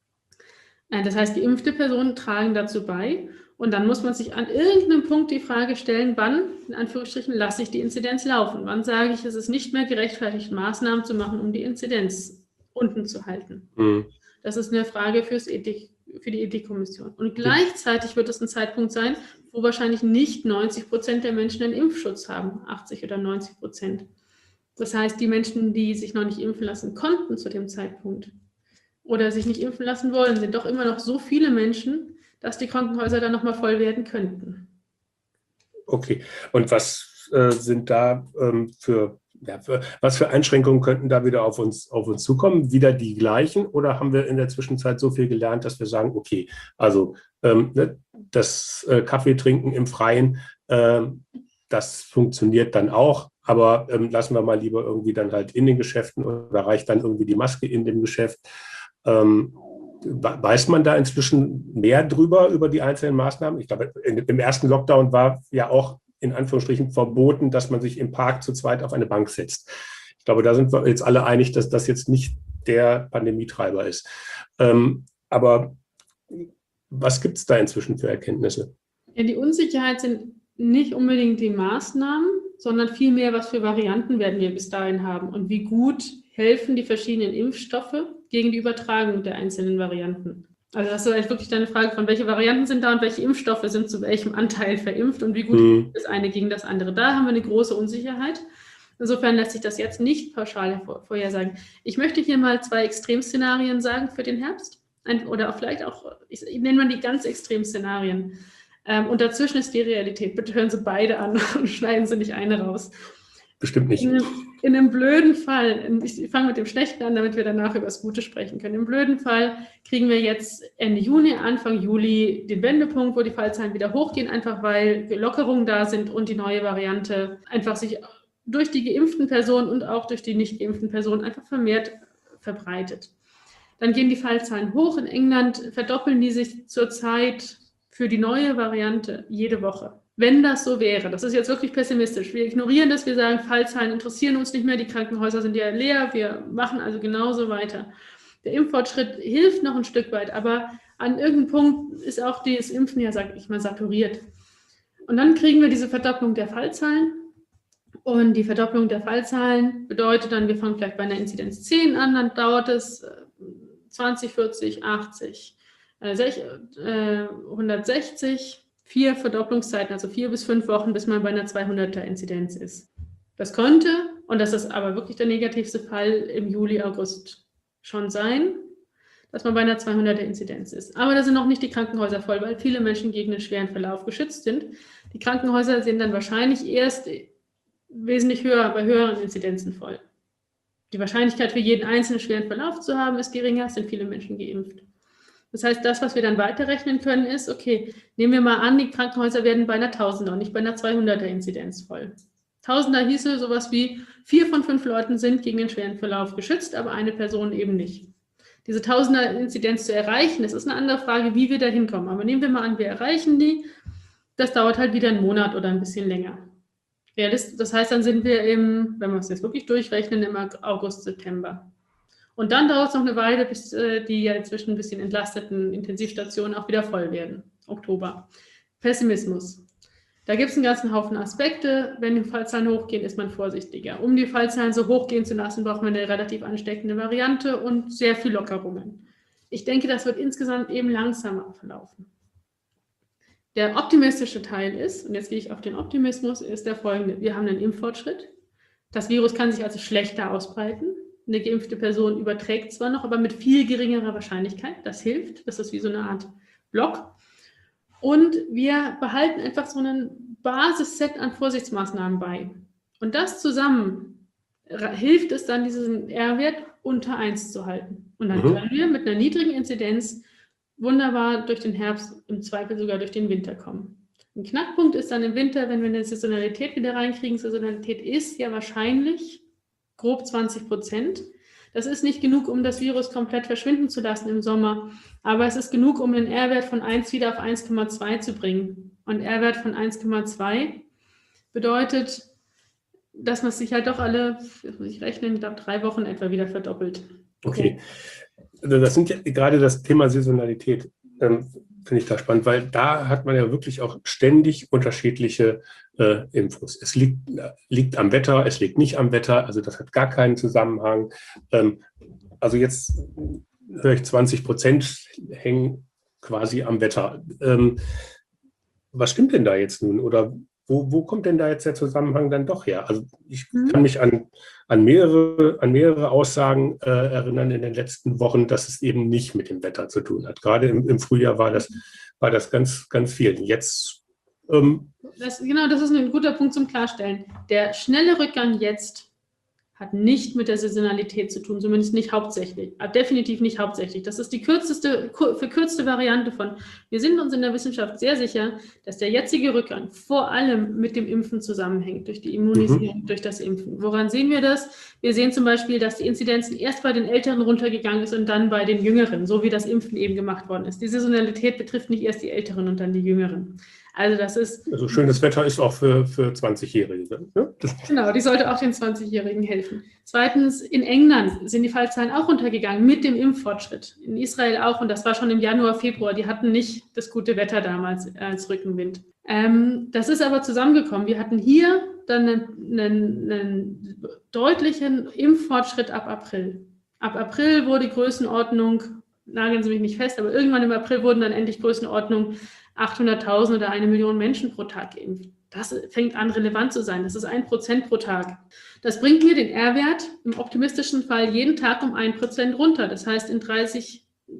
Das heißt, geimpfte Personen tragen dazu bei und dann muss man sich an irgendeinem Punkt die Frage stellen, wann, in Anführungsstrichen, lasse ich die Inzidenz laufen? Wann sage ich, es ist nicht mehr gerechtfertigt, Maßnahmen zu machen, um die Inzidenz unten zu halten? Das ist eine Frage für die Ethikkommission. Und gleichzeitig wird es ein Zeitpunkt sein, wo wahrscheinlich nicht 90% der Menschen einen Impfschutz haben, 80 oder 90%. Das heißt, die Menschen, die sich noch nicht impfen lassen konnten zu dem Zeitpunkt oder sich nicht impfen lassen wollen, sind doch immer noch so viele Menschen, dass die Krankenhäuser dann nochmal voll werden könnten. Okay. Und was sind da was für Einschränkungen könnten da wieder auf uns zukommen? Wieder die gleichen oder haben wir in der Zwischenzeit so viel gelernt, dass wir sagen, okay, also das Kaffee trinken im Freien, das funktioniert dann auch, aber lassen wir mal lieber irgendwie dann halt in den Geschäften oder reicht dann irgendwie die Maske in dem Geschäft? Weiß man da inzwischen mehr drüber, über die einzelnen Maßnahmen? Ich glaube, im ersten Lockdown war ja auch in Anführungsstrichen verboten, dass man sich im Park zu zweit auf eine Bank setzt. Ich glaube, da sind wir jetzt alle einig, dass das jetzt nicht der Pandemietreiber ist. Aber was gibt es da inzwischen für Erkenntnisse? Ja, die Unsicherheit sind nicht unbedingt die Maßnahmen, sondern vielmehr, was für Varianten werden wir bis dahin haben und wie gut helfen die verschiedenen Impfstoffe gegen die Übertragung der einzelnen Varianten. Also das ist eigentlich wirklich deine Frage, von welche Varianten sind da und welche Impfstoffe sind zu welchem Anteil verimpft und wie gut hilft das eine gegen das andere. Da haben wir eine große Unsicherheit. Insofern lässt sich das jetzt nicht pauschal vorhersagen. Ich möchte hier mal 2 Extremszenarien sagen für den Herbst. Oder auch vielleicht auch, ich nenne mal die ganz Extremszenarien. Und dazwischen ist die Realität. Bitte hören Sie beide an und schneiden Sie nicht eine raus. Bestimmt nicht. In einem blöden Fall, ich fange mit dem Schlechten an, damit wir danach über das Gute sprechen können. Im blöden Fall kriegen wir jetzt Ende Juni, Anfang Juli den Wendepunkt, wo die Fallzahlen wieder hochgehen, einfach weil Lockerungen da sind und die neue Variante einfach sich durch die geimpften Personen und auch durch die nicht geimpften Personen einfach vermehrt verbreitet. Dann gehen die Fallzahlen hoch. In England verdoppeln die sich zurzeit für die neue Variante jede Woche. Wenn das so wäre, das ist jetzt wirklich pessimistisch, wir ignorieren das, wir sagen, Fallzahlen interessieren uns nicht mehr, die Krankenhäuser sind ja leer, wir machen also genauso weiter. Der Impffortschritt hilft noch ein Stück weit, aber an irgendeinem Punkt ist auch das Impfen ja, sag ich mal, saturiert. Und dann kriegen wir diese Verdopplung der Fallzahlen und die Verdopplung der Fallzahlen bedeutet dann, wir fangen vielleicht bei einer Inzidenz 10 an, dann dauert es 20, 40, 80, 160, 4 Verdopplungszeiten, also 4 bis 5 Wochen, bis man bei einer 200er-Inzidenz ist. Das könnte, und das ist aber wirklich der negativste Fall, im Juli, August schon sein, dass man bei einer 200er-Inzidenz ist. Aber da sind noch nicht die Krankenhäuser voll, weil viele Menschen gegen einen schweren Verlauf geschützt sind. Die Krankenhäuser sind dann wahrscheinlich erst wesentlich höher, bei höheren Inzidenzen voll. Die Wahrscheinlichkeit für jeden einzelnen schweren Verlauf zu haben, ist geringer, es sind viele Menschen geimpft. Das heißt, das, was wir dann weiterrechnen können, ist, okay, nehmen wir mal an, die Krankenhäuser werden bei einer 1000er und nicht bei einer 200er-Inzidenz voll. Tausender hieße sowas wie 4 von 5 Leuten sind gegen den schweren Verlauf geschützt, aber eine Person eben nicht. Diese Tausender-Inzidenz zu erreichen, das ist eine andere Frage, wie wir da hinkommen. Aber nehmen wir mal an, wir erreichen die. Das dauert halt wieder einen Monat oder ein bisschen länger. Ja, das heißt, dann sind wir wenn wir es jetzt wirklich durchrechnen, im August, September. Und dann dauert es noch eine Weile, bis die ja inzwischen ein bisschen entlasteten Intensivstationen auch wieder voll werden. Oktober. Pessimismus. Da gibt es einen ganzen Haufen Aspekte. Wenn die Fallzahlen hochgehen, ist man vorsichtiger. Um die Fallzahlen so hochgehen zu lassen, braucht man eine relativ ansteckende Variante und sehr viel Lockerungen. Ich denke, das wird insgesamt eben langsamer verlaufen. Der optimistische Teil ist, und jetzt gehe ich auf den Optimismus, ist der folgende. Wir haben einen Impffortschritt. Das Virus kann sich also schlechter ausbreiten. Eine geimpfte Person überträgt zwar noch, aber mit viel geringerer Wahrscheinlichkeit. Das hilft. Das ist wie so eine Art Block. Und wir behalten einfach so einen Basisset an Vorsichtsmaßnahmen bei. Und das zusammen hilft es dann, diesen R-Wert unter 1 zu halten. Und dann können wir mit einer niedrigen Inzidenz wunderbar durch den Herbst, im Zweifel sogar durch den Winter kommen. Ein Knackpunkt ist dann im Winter, wenn wir eine Saisonalität wieder reinkriegen. Saisonalität ist ja wahrscheinlich grob 20%. Das ist nicht genug, um das Virus komplett verschwinden zu lassen im Sommer, aber es ist genug, um den R-Wert von 1 wieder auf 1,2 zu bringen. Und R-Wert von 1,2 bedeutet, dass man sich halt doch alle, das muss ich rechnen, ich glaube 3 Wochen etwa wieder verdoppelt. Okay, also das sind ja gerade das Thema Saisonalität, finde ich da spannend, weil da hat man ja wirklich auch ständig unterschiedliche Infos. Es liegt am Wetter, es liegt nicht am Wetter, also das hat gar keinen Zusammenhang. Also jetzt höre ich 20% hängen quasi am Wetter. Was stimmt denn da jetzt nun? Oder wo kommt denn da jetzt der Zusammenhang dann doch her? Also ich kann mich an mehrere Aussagen erinnern in den letzten Wochen, dass es eben nicht mit dem Wetter zu tun hat. Gerade im Frühjahr war das ganz, ganz viel. Jetzt das ist ein guter Punkt zum Klarstellen. Der schnelle Rückgang jetzt hat nicht mit der Saisonalität zu tun, zumindest nicht hauptsächlich, definitiv nicht hauptsächlich. Das ist die verkürzte Variante von, wir sind uns in der Wissenschaft sehr sicher, dass der jetzige Rückgang vor allem mit dem Impfen zusammenhängt, durch die Immunisierung, durch das Impfen. Woran sehen wir das? Wir sehen zum Beispiel, dass die Inzidenz erst bei den Älteren runtergegangen ist und dann bei den Jüngeren, so wie das Impfen eben gemacht worden ist. Die Saisonalität betrifft nicht erst die Älteren und dann die Jüngeren. Also das ist... Also schönes Wetter ist auch für 20-Jährige. Ne? Genau, die sollte auch den 20-Jährigen helfen. Zweitens, in England sind die Fallzahlen auch runtergegangen mit dem Impffortschritt. In Israel auch, und das war schon im Januar, Februar. Die hatten nicht das gute Wetter damals als Rückenwind. Das ist aber zusammengekommen. Wir hatten hier dann einen deutlichen Impffortschritt ab April. Ab April wurde Größenordnung, nageln Sie mich nicht fest, aber irgendwann im April wurden dann endlich Größenordnung 800.000 oder 1 Million Menschen pro Tag geimpft. Das fängt an, relevant zu sein. Das ist 1% pro Tag. Das bringt mir den R-Wert im optimistischen Fall jeden Tag um 1% runter. Das heißt, in 30%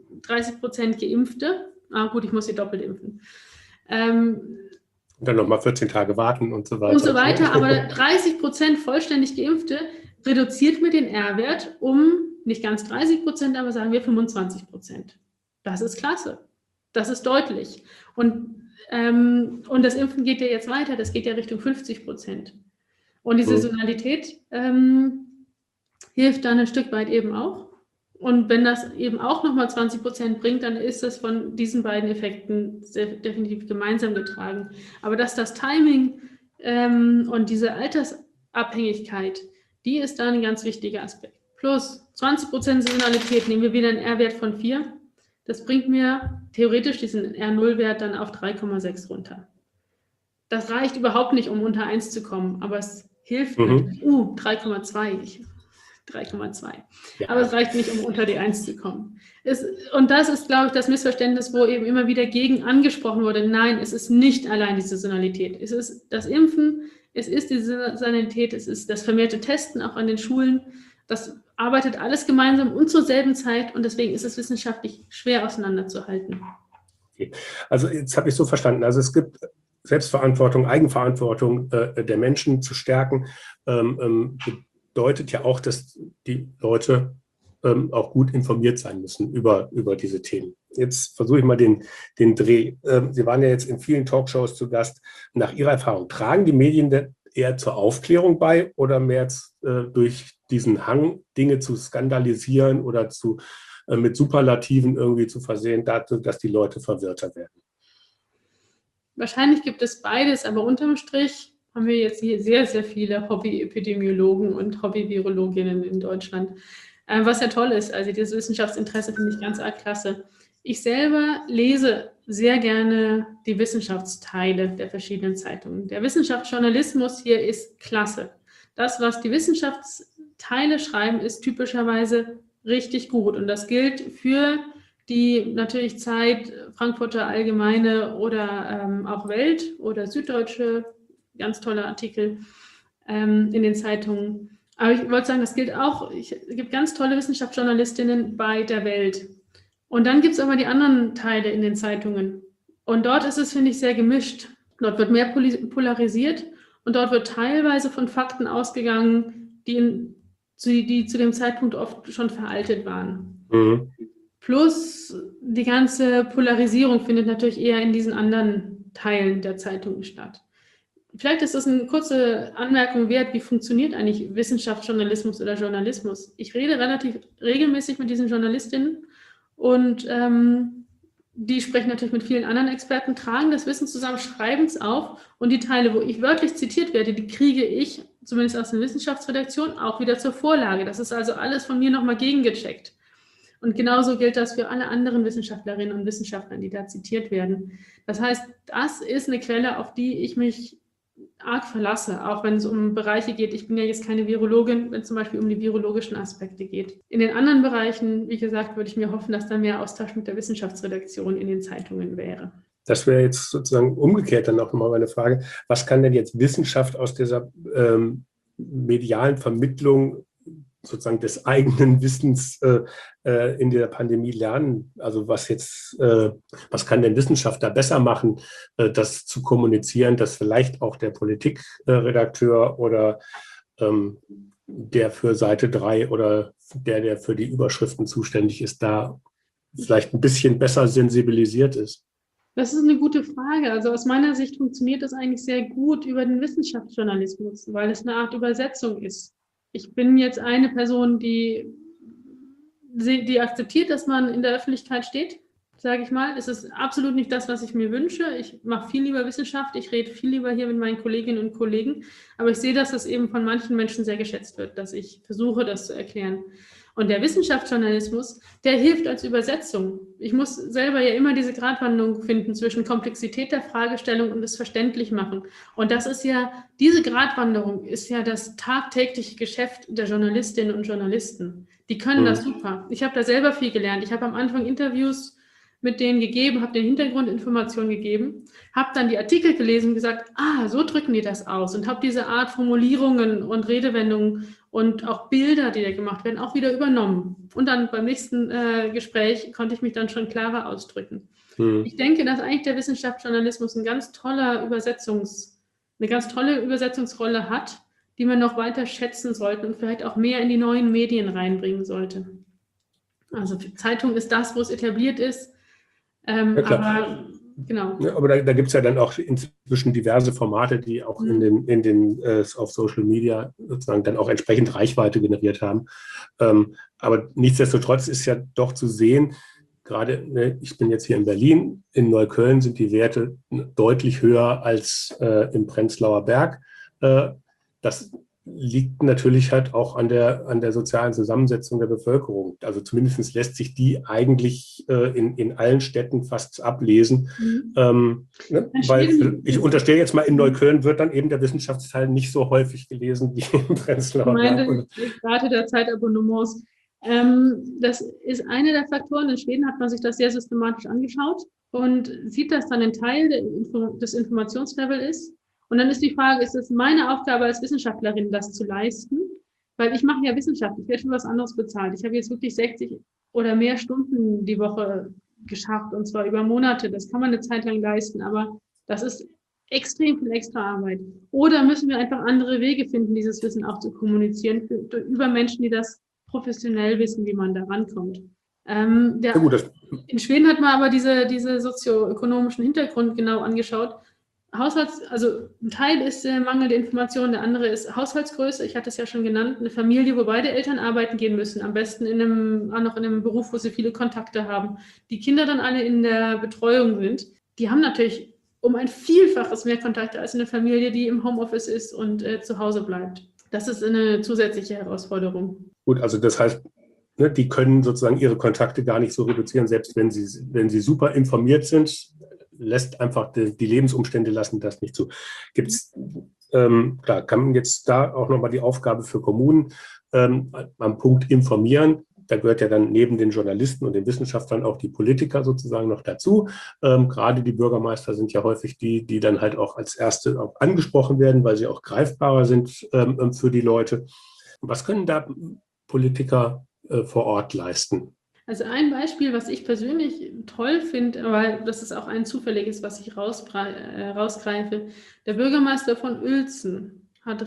Geimpfte, gut, ich muss sie doppelt impfen. Und dann nochmal 14 Tage warten und so weiter. Und so weiter, aber 30% vollständig Geimpfte reduziert mir den R-Wert um nicht ganz 30%, aber sagen wir 25%. Das ist klasse. Das ist deutlich. Und das Impfen geht ja jetzt weiter, das geht ja Richtung 50%. Und die Saisonalität hilft dann ein Stück weit eben auch. Und wenn das eben auch nochmal 20% bringt, dann ist das von diesen beiden Effekten definitiv gemeinsam getragen. Aber dass das Timing und diese Altersabhängigkeit, die ist da ein ganz wichtiger Aspekt. Plus 20% Saisonalität, nehmen wir wieder einen R-Wert von 4. Das bringt mir theoretisch diesen R0-Wert dann auf 3,6 runter. Das reicht überhaupt nicht, um unter 1 zu kommen, aber es hilft natürlich. 3,2. 3,2. Ja. Aber es reicht nicht, um unter die 1 zu kommen. Und das ist, glaube ich, das Missverständnis, wo eben immer wieder gegen angesprochen wurde. Nein, es ist nicht allein die Saisonalität. Es ist das Impfen, es ist die Saisonalität, es ist das vermehrte Testen auch an den Schulen. Das arbeitet alles gemeinsam und zur selben Zeit, und deswegen ist es wissenschaftlich schwer auseinanderzuhalten. Okay. Also jetzt habe ich so verstanden, also es gibt Selbstverantwortung, Eigenverantwortung der Menschen zu stärken, bedeutet ja auch, dass die Leute auch gut informiert sein müssen über diese Themen. Jetzt versuche ich mal den Dreh. Sie waren ja jetzt in vielen Talkshows zu Gast. Nach Ihrer Erfahrung, tragen die Medien eher zur Aufklärung bei oder mehr durch diesen Hang, Dinge zu skandalisieren oder mit Superlativen irgendwie zu versehen, dazu, dass die Leute verwirrter werden? Wahrscheinlich gibt es beides, aber unterm Strich haben wir jetzt hier sehr, sehr viele Hobby-Epidemiologen und Hobby-Virologinnen in Deutschland, was ja toll ist. Also dieses Wissenschaftsinteresse finde ich ganz arg klasse. Ich selber lese sehr gerne die Wissenschaftsteile der verschiedenen Zeitungen. Der Wissenschaftsjournalismus hier ist klasse. Das, was die Wissenschaftsteile schreiben, ist typischerweise richtig gut. Und das gilt für die natürlich Zeit, Frankfurter Allgemeine oder auch Welt oder Süddeutsche, ganz tolle Artikel in den Zeitungen. Aber ich wollte sagen, das gilt auch, es gibt ganz tolle Wissenschaftsjournalistinnen bei der Welt. Und dann gibt es aber die anderen Teile in den Zeitungen. Und dort ist es, finde ich, sehr gemischt. Dort wird mehr polarisiert und dort wird teilweise von Fakten ausgegangen, die zu dem Zeitpunkt oft schon veraltet waren. Mhm. Plus die ganze Polarisierung findet natürlich eher in diesen anderen Teilen der Zeitungen statt. Vielleicht ist das eine kurze Anmerkung wert, wie funktioniert eigentlich Wissenschaftsjournalismus oder Journalismus? Ich rede relativ regelmäßig mit diesen Journalistinnen und die sprechen natürlich mit vielen anderen Experten, tragen das Wissen zusammen, schreiben es auf und die Teile, wo ich wörtlich zitiert werde, die kriege ich, zumindest aus der Wissenschaftsredaktion, auch wieder zur Vorlage. Das ist also alles von mir nochmal gegengecheckt. Und genauso gilt das für alle anderen Wissenschaftlerinnen und Wissenschaftler, die da zitiert werden. Das heißt, das ist eine Quelle, auf die ich mich arg verlasse, auch wenn es um Bereiche geht. Ich bin ja jetzt keine Virologin, wenn es zum Beispiel um die virologischen Aspekte geht. In den anderen Bereichen, wie gesagt, würde ich mir hoffen, dass da mehr Austausch mit der Wissenschaftsredaktion in den Zeitungen wäre. Das wäre jetzt sozusagen umgekehrt dann auch nochmal meine Frage. Was kann denn jetzt Wissenschaft aus dieser medialen Vermittlung sozusagen des eigenen Wissens in der Pandemie lernen? Also was kann denn Wissenschaft da besser machen, das zu kommunizieren, dass vielleicht auch der Politikredakteur oder der für Seite 3 oder der für die Überschriften zuständig ist, da vielleicht ein bisschen besser sensibilisiert ist? Das ist eine gute Frage. Also aus meiner Sicht funktioniert das eigentlich sehr gut über den Wissenschaftsjournalismus, weil es eine Art Übersetzung ist. Ich bin jetzt eine Person, die akzeptiert, dass man in der Öffentlichkeit steht, sage ich mal. Es ist absolut nicht das, was ich mir wünsche. Ich mache viel lieber Wissenschaft, ich rede viel lieber hier mit meinen Kolleginnen und Kollegen, aber ich sehe, dass das eben von manchen Menschen sehr geschätzt wird, dass ich versuche, das zu erklären. Und der Wissenschaftsjournalismus, der hilft als Übersetzung. Ich muss selber ja immer diese Gratwanderung finden zwischen Komplexität der Fragestellung und das verständlich machen. Und das ist ja, diese Gratwanderung ist ja das tagtägliche Geschäft der Journalistinnen und Journalisten. Die können das super. Ich habe da selber viel gelernt. Ich habe am Anfang Interviews mit denen gegeben, habe den Hintergrundinformationen gegeben, habe dann die Artikel gelesen und gesagt, so drücken die das aus und habe diese Art Formulierungen und Redewendungen und auch Bilder, die da gemacht werden, auch wieder übernommen. Und dann beim nächsten Gespräch konnte ich mich dann schon klarer ausdrücken. Ich denke, dass eigentlich der Wissenschaftsjournalismus eine ganz tolle Übersetzungsrolle hat, die man noch weiter schätzen sollte und vielleicht auch mehr in die neuen Medien reinbringen sollte. Also Zeitung ist das, wo es etabliert ist. Ja, aber genau. Ja, aber da gibt es ja dann auch inzwischen diverse Formate, die auch auf Social Media sozusagen dann auch entsprechend Reichweite generiert haben. Aber nichtsdestotrotz ist ja doch zu sehen, gerade, ich bin jetzt hier in Berlin, in Neukölln sind die Werte deutlich höher als im Prenzlauer Berg. Das liegt natürlich halt auch an der sozialen Zusammensetzung der Bevölkerung. Also zumindest lässt sich die eigentlich in allen Städten fast ablesen. Weil ich unterstelle jetzt mal, in Neukölln wird dann eben der Wissenschaftsteil nicht so häufig gelesen wie im Prenzlauer Berg. Gerade der Zeitabonnements. Das ist einer der Faktoren. In Schweden hat man sich das sehr systematisch angeschaut und sieht, dass dann ein Teil des Informationslevels ist. Und dann ist die Frage, ist es meine Aufgabe als Wissenschaftlerin, das zu leisten? Weil ich mache ja Wissenschaft, ich werde schon was anderes bezahlt. Ich habe jetzt wirklich 60 oder mehr Stunden die Woche geschafft, und zwar über Monate. Das kann man eine Zeit lang leisten, aber das ist extrem viel extra Arbeit. Oder müssen wir einfach andere Wege finden, dieses Wissen auch zu kommunizieren, über Menschen, die das professionell wissen, wie man da rankommt. In Schweden hat man aber diese sozioökonomischen Hintergrund genau angeschaut, also ein Teil ist mangelnde Information, der andere ist Haushaltsgröße. Ich hatte es ja schon genannt, eine Familie, wo beide Eltern arbeiten gehen müssen, am besten auch noch in einem Beruf, wo sie viele Kontakte haben. Die Kinder dann alle in der Betreuung sind. Die haben natürlich um ein Vielfaches mehr Kontakte als eine Familie, die im Homeoffice ist und zu Hause bleibt. Das ist eine zusätzliche Herausforderung. Gut, also das heißt, ne, die können sozusagen ihre Kontakte gar nicht so reduzieren, selbst wenn sie super informiert sind, lässt einfach die Lebensumstände lassen das nicht zu. Gibt's, klar, kann man jetzt da auch nochmal die Aufgabe für Kommunen am Punkt informieren. Da gehört ja dann neben den Journalisten und den Wissenschaftlern auch die Politiker sozusagen noch dazu. Gerade die Bürgermeister sind ja häufig die dann halt auch als Erste auch angesprochen werden, weil sie auch greifbarer sind für die Leute. Was können da Politiker vor Ort leisten? Also ein Beispiel, was ich persönlich toll finde, aber das ist auch ein zufälliges, was ich rausgreife. Der Bürgermeister von Uelzen hat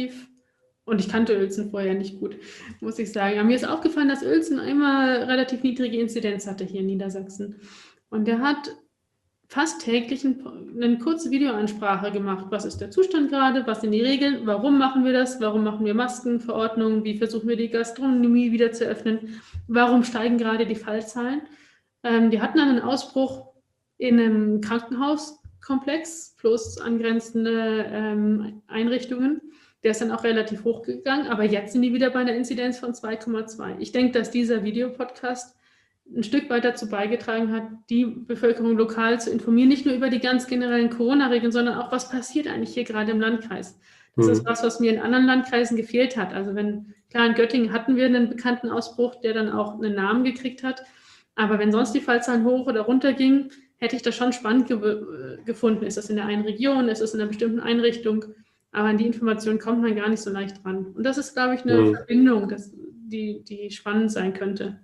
und ich kannte Uelzen vorher nicht gut, muss ich sagen. Aber mir ist aufgefallen, dass Uelzen immer relativ niedrige Inzidenz hatte hier in Niedersachsen. Und der hat fast täglich eine kurze Videoansprache gemacht. Was ist der Zustand gerade? Was sind die Regeln? Warum machen wir das? Warum machen wir Maskenverordnungen? Wie versuchen wir die Gastronomie wieder zu öffnen? Warum steigen gerade die Fallzahlen? Die hatten einen Ausbruch in einem Krankenhauskomplex plus angrenzende Einrichtungen. Der ist dann auch relativ hochgegangen, aber jetzt sind die wieder bei einer Inzidenz von 2,2. Ich denke, dass dieser Videopodcast ein Stück weit dazu beigetragen hat, die Bevölkerung lokal zu informieren, nicht nur über die ganz generellen Corona-Regeln, sondern auch, was passiert eigentlich hier gerade im Landkreis. Das ist was mir in anderen Landkreisen gefehlt hat. Also klar, in Göttingen hatten wir einen bekannten Ausbruch, der dann auch einen Namen gekriegt hat. Aber wenn sonst die Fallzahlen hoch oder runter gingen, hätte ich das schon spannend gefunden. Ist das in der einen Region, ist das in einer bestimmten Einrichtung? Aber an die Information kommt man gar nicht so leicht ran. Und das ist, glaube ich, eine Verbindung, die spannend sein könnte.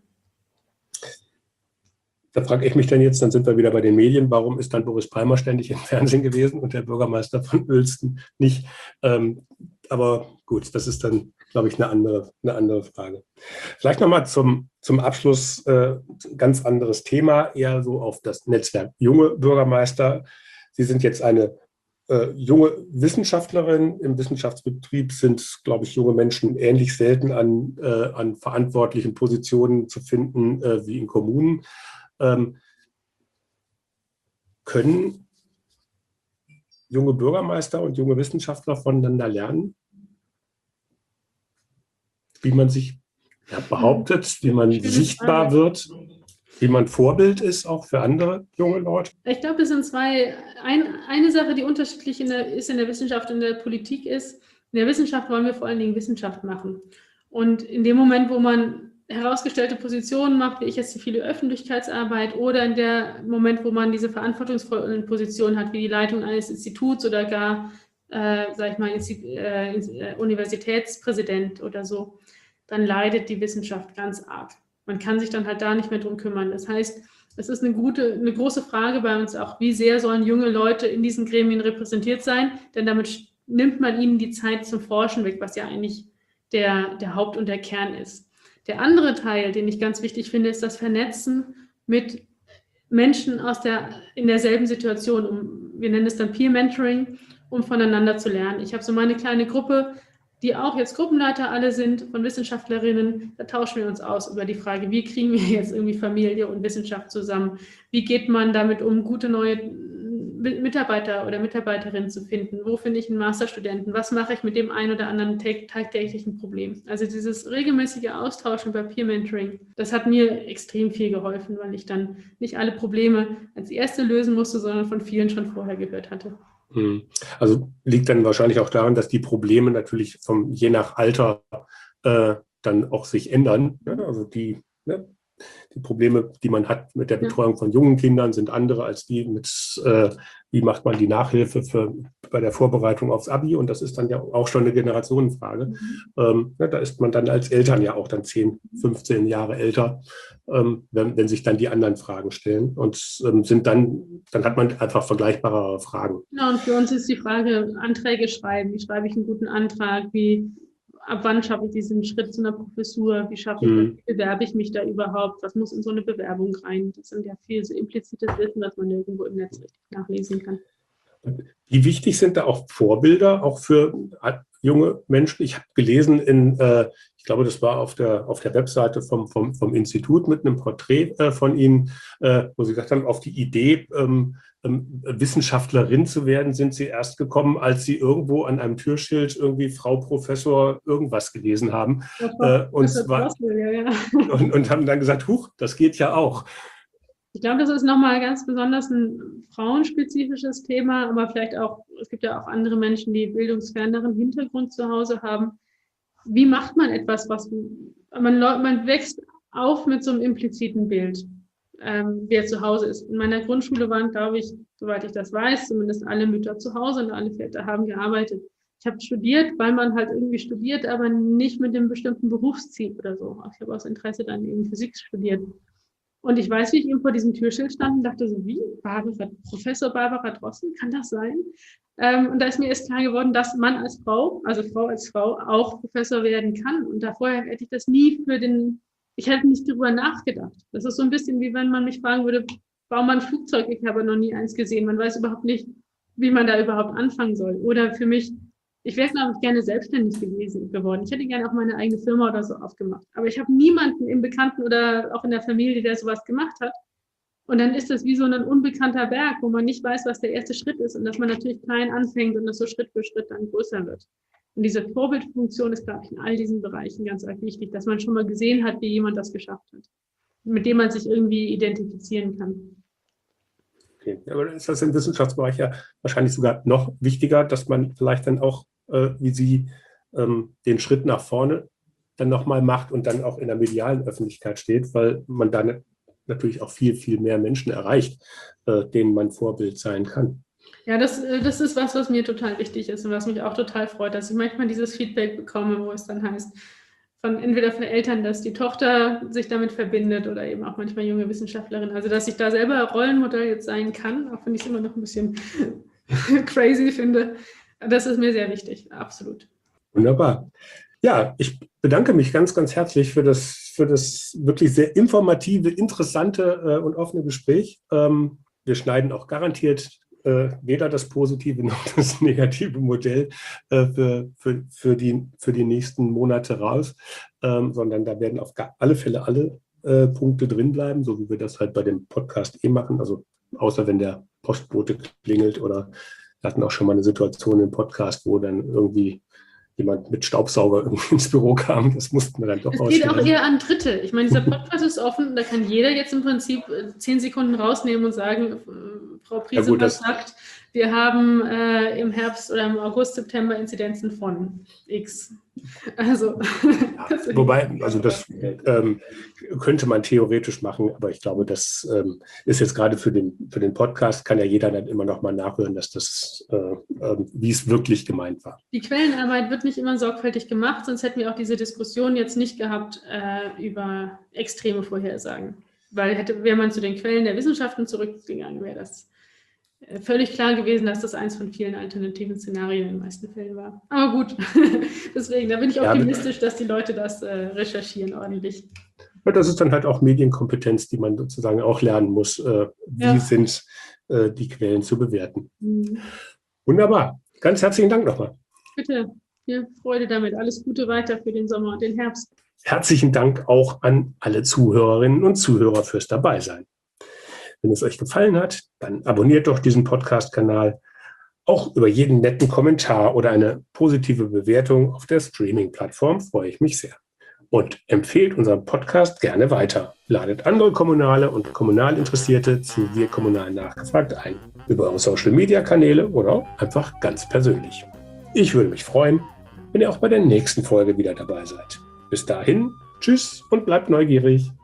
Da frage ich mich dann jetzt, dann sind wir wieder bei den Medien, warum ist dann Boris Palmer ständig im Fernsehen gewesen und der Bürgermeister von Uelzen nicht? Aber gut, das ist dann, glaube ich, eine andere Frage. Vielleicht nochmal zum Abschluss ganz anderes Thema, eher so auf das Netzwerk junge Bürgermeister. Sie sind jetzt eine junge Wissenschaftlerin. Im Wissenschaftsbetrieb sind, glaube ich, junge Menschen ähnlich selten an verantwortlichen Positionen zu finden wie in Kommunen. Können junge Bürgermeister und junge Wissenschaftler voneinander lernen? Wie man sich behauptet, wie man sichtbar wird, wie man Vorbild ist, auch für andere junge Leute? Ich glaube, es sind zwei. Eine Sache, die unterschiedlich ist in der Wissenschaft und in der Politik ist, in der Wissenschaft wollen wir vor allen Dingen Wissenschaft machen. Und in dem Moment, wo man herausgestellte Positionen macht, wie ich jetzt viele Öffentlichkeitsarbeit, oder in dem Moment, wo man diese verantwortungsvollen Positionen hat, wie die Leitung eines Instituts oder gar, Universitätspräsident oder so, dann leidet die Wissenschaft ganz arg. Man kann sich dann halt da nicht mehr drum kümmern. Das heißt, es ist eine große Frage bei uns auch, wie sehr sollen junge Leute in diesen Gremien repräsentiert sein, denn damit nimmt man ihnen die Zeit zum Forschen weg, was ja eigentlich der Haupt- und der Kern ist. Der andere Teil, den ich ganz wichtig finde, ist das Vernetzen mit Menschen in derselben Situation. Wir nennen es dann Peer Mentoring, um voneinander zu lernen. Ich habe so meine kleine Gruppe, die auch jetzt Gruppenleiter alle sind, von Wissenschaftlerinnen. Da tauschen wir uns aus über die Frage, wie kriegen wir jetzt irgendwie Familie und Wissenschaft zusammen? Wie geht man damit um, gute neue Mitarbeiter oder Mitarbeiterinnen zu finden? Wo finde ich einen Masterstudenten? Was mache ich mit dem einen oder anderen tagtäglichen Problem? Also dieses regelmäßige Austauschen über Peer Mentoring, das hat mir extrem viel geholfen, weil ich dann nicht alle Probleme als erste lösen musste, sondern von vielen schon vorher gehört hatte. Also liegt dann wahrscheinlich auch daran, dass die Probleme natürlich je nach Alter dann auch sich ändern. Ne? Also die Probleme, die man hat mit der Betreuung von jungen Kindern, sind andere als die wie macht man die Nachhilfe bei der Vorbereitung aufs Abi. Und das ist dann ja auch schon eine Generationenfrage. Da ist man dann als Eltern ja auch dann 10, 15 Jahre älter, wenn sich dann die anderen Fragen stellen. Und dann hat man einfach vergleichbare Fragen. Ja, und für uns ist die Frage, Anträge schreiben. Wie schreibe ich einen guten Antrag? Ab wann schaffe ich diesen Schritt zu einer Professur? Wie schaffe ich das? Wie bewerbe ich mich da überhaupt? Was muss in so eine Bewerbung rein? Das sind ja viel so implizites Wissen, was man nirgendwo im Netz richtig nachlesen kann. Wie wichtig sind da auch Vorbilder, auch für junge Menschen? Ich habe gelesen ich glaube, das war auf der Webseite vom Institut mit einem Porträt von Ihnen, wo Sie gesagt haben, auf die Idee, Wissenschaftlerin zu werden, sind Sie erst gekommen, als Sie irgendwo an einem Türschild irgendwie Frau Professor irgendwas gelesen haben. Und haben dann gesagt, huch, das geht ja auch. Ich glaube, das ist nochmal ganz besonders ein frauenspezifisches Thema, aber vielleicht auch, es gibt ja auch andere Menschen, die bildungsferneren Hintergrund zu Hause haben. Wie macht man etwas, man wächst auf mit so einem impliziten Bild, wer zu Hause ist. In meiner Grundschule waren, glaube ich, soweit ich das weiß, zumindest alle Mütter zu Hause und alle Väter haben gearbeitet. Ich habe studiert, weil man halt irgendwie studiert, aber nicht mit dem bestimmten Berufsziel oder so. Ich habe aus Interesse dann eben Physik studiert. Und ich weiß, wie ich eben vor diesem Türschild stand und dachte so, wie? Professor Barbara Drosten, kann das sein? Und da ist mir erst klar geworden, dass man als Frau, also Frau als Frau, auch Professor werden kann. Und da vorher hätte ich das nie ich hätte nicht darüber nachgedacht. Das ist so ein bisschen wie wenn man mich fragen würde, bau mal ein Flugzeug, ich habe noch nie eins gesehen. Man weiß überhaupt nicht, wie man da überhaupt anfangen soll. Oder für mich, ich wäre, glaube ich, gerne selbstständig geworden. Ich hätte gerne auch meine eigene Firma oder so aufgemacht. Aber ich habe niemanden im Bekannten oder auch in der Familie, der sowas gemacht hat. Und dann ist das wie so ein unbekannter Berg, wo man nicht weiß, was der erste Schritt ist und dass man natürlich klein anfängt und das so Schritt für Schritt dann größer wird. Und diese Vorbildfunktion ist, glaube ich, in all diesen Bereichen ganz arg wichtig, dass man schon mal gesehen hat, wie jemand das geschafft hat, mit dem man sich irgendwie identifizieren kann. Okay, aber dann ist das im Wissenschaftsbereich ja wahrscheinlich sogar noch wichtiger, dass man vielleicht dann auch, wie Sie, den Schritt nach vorne dann nochmal macht und dann auch in der medialen Öffentlichkeit steht, weil man dann natürlich auch viel, viel mehr Menschen erreicht, denen man Vorbild sein kann. Ja, das ist was mir total wichtig ist und was mich auch total freut, dass ich manchmal dieses Feedback bekomme, wo es dann heißt, entweder von Eltern, dass die Tochter sich damit verbindet oder eben auch manchmal junge Wissenschaftlerinnen. Also, dass ich da selber Rollenmodell jetzt sein kann, auch wenn ich es immer noch ein bisschen crazy finde. Das ist mir sehr wichtig, absolut. Wunderbar. Ja, ich bedanke mich ganz, ganz herzlich für das wirklich sehr informative, interessante und offene Gespräch. Wir schneiden auch garantiert weder das positive noch das negative Modell für die nächsten Monate raus, sondern da werden auf alle Fälle alle Punkte drin bleiben, so wie wir das halt bei dem Podcast machen. Also außer wenn der Postbote klingelt oder wir hatten auch schon mal eine Situation im Podcast, wo dann irgendwie jemand mit Staubsauger irgendwie ins Büro kam. Das mussten wir dann doch ausstellen. Es geht auch eher an Dritte. Ich meine, dieser Podcast ist offen, da kann jeder jetzt im Prinzip 10 Sekunden rausnehmen und sagen, Frau Priesemann sagt, wir haben im Herbst oder im August, September Inzidenzen von X. Also, ja, wobei, also das könnte man theoretisch machen, aber ich glaube, das ist jetzt gerade für den Podcast, kann ja jeder dann immer noch mal nachhören, dass das, wie es wirklich gemeint war. Die Quellenarbeit wird nicht immer sorgfältig gemacht, sonst hätten wir auch diese Diskussion jetzt nicht gehabt über extreme Vorhersagen. Weil wäre man zu den Quellen der Wissenschaften zurückgegangen, wäre das völlig klar gewesen, dass das eins von vielen alternativen Szenarien in den meisten Fällen war. Aber gut, deswegen, da bin ich optimistisch, dass die Leute das recherchieren ordentlich. Ja, das ist dann halt auch Medienkompetenz, die man sozusagen auch lernen muss. Wie sind die Quellen zu bewerten? Mhm. Wunderbar. Ganz herzlichen Dank nochmal. Bitte, viel Freude damit. Alles Gute weiter für den Sommer und den Herbst. Herzlichen Dank auch an alle Zuhörerinnen und Zuhörer fürs Dabeisein. Wenn es euch gefallen hat, dann abonniert doch diesen Podcast-Kanal. Auch über jeden netten Kommentar oder eine positive Bewertung auf der Streaming-Plattform freue ich mich sehr. Und empfehlt unseren Podcast gerne weiter. Ladet andere Kommunale und Kommunalinteressierte zu Wir Kommunal nachgefragt ein. Über eure Social-Media-Kanäle oder auch einfach ganz persönlich. Ich würde mich freuen, wenn ihr auch bei der nächsten Folge wieder dabei seid. Bis dahin, tschüss und bleibt neugierig.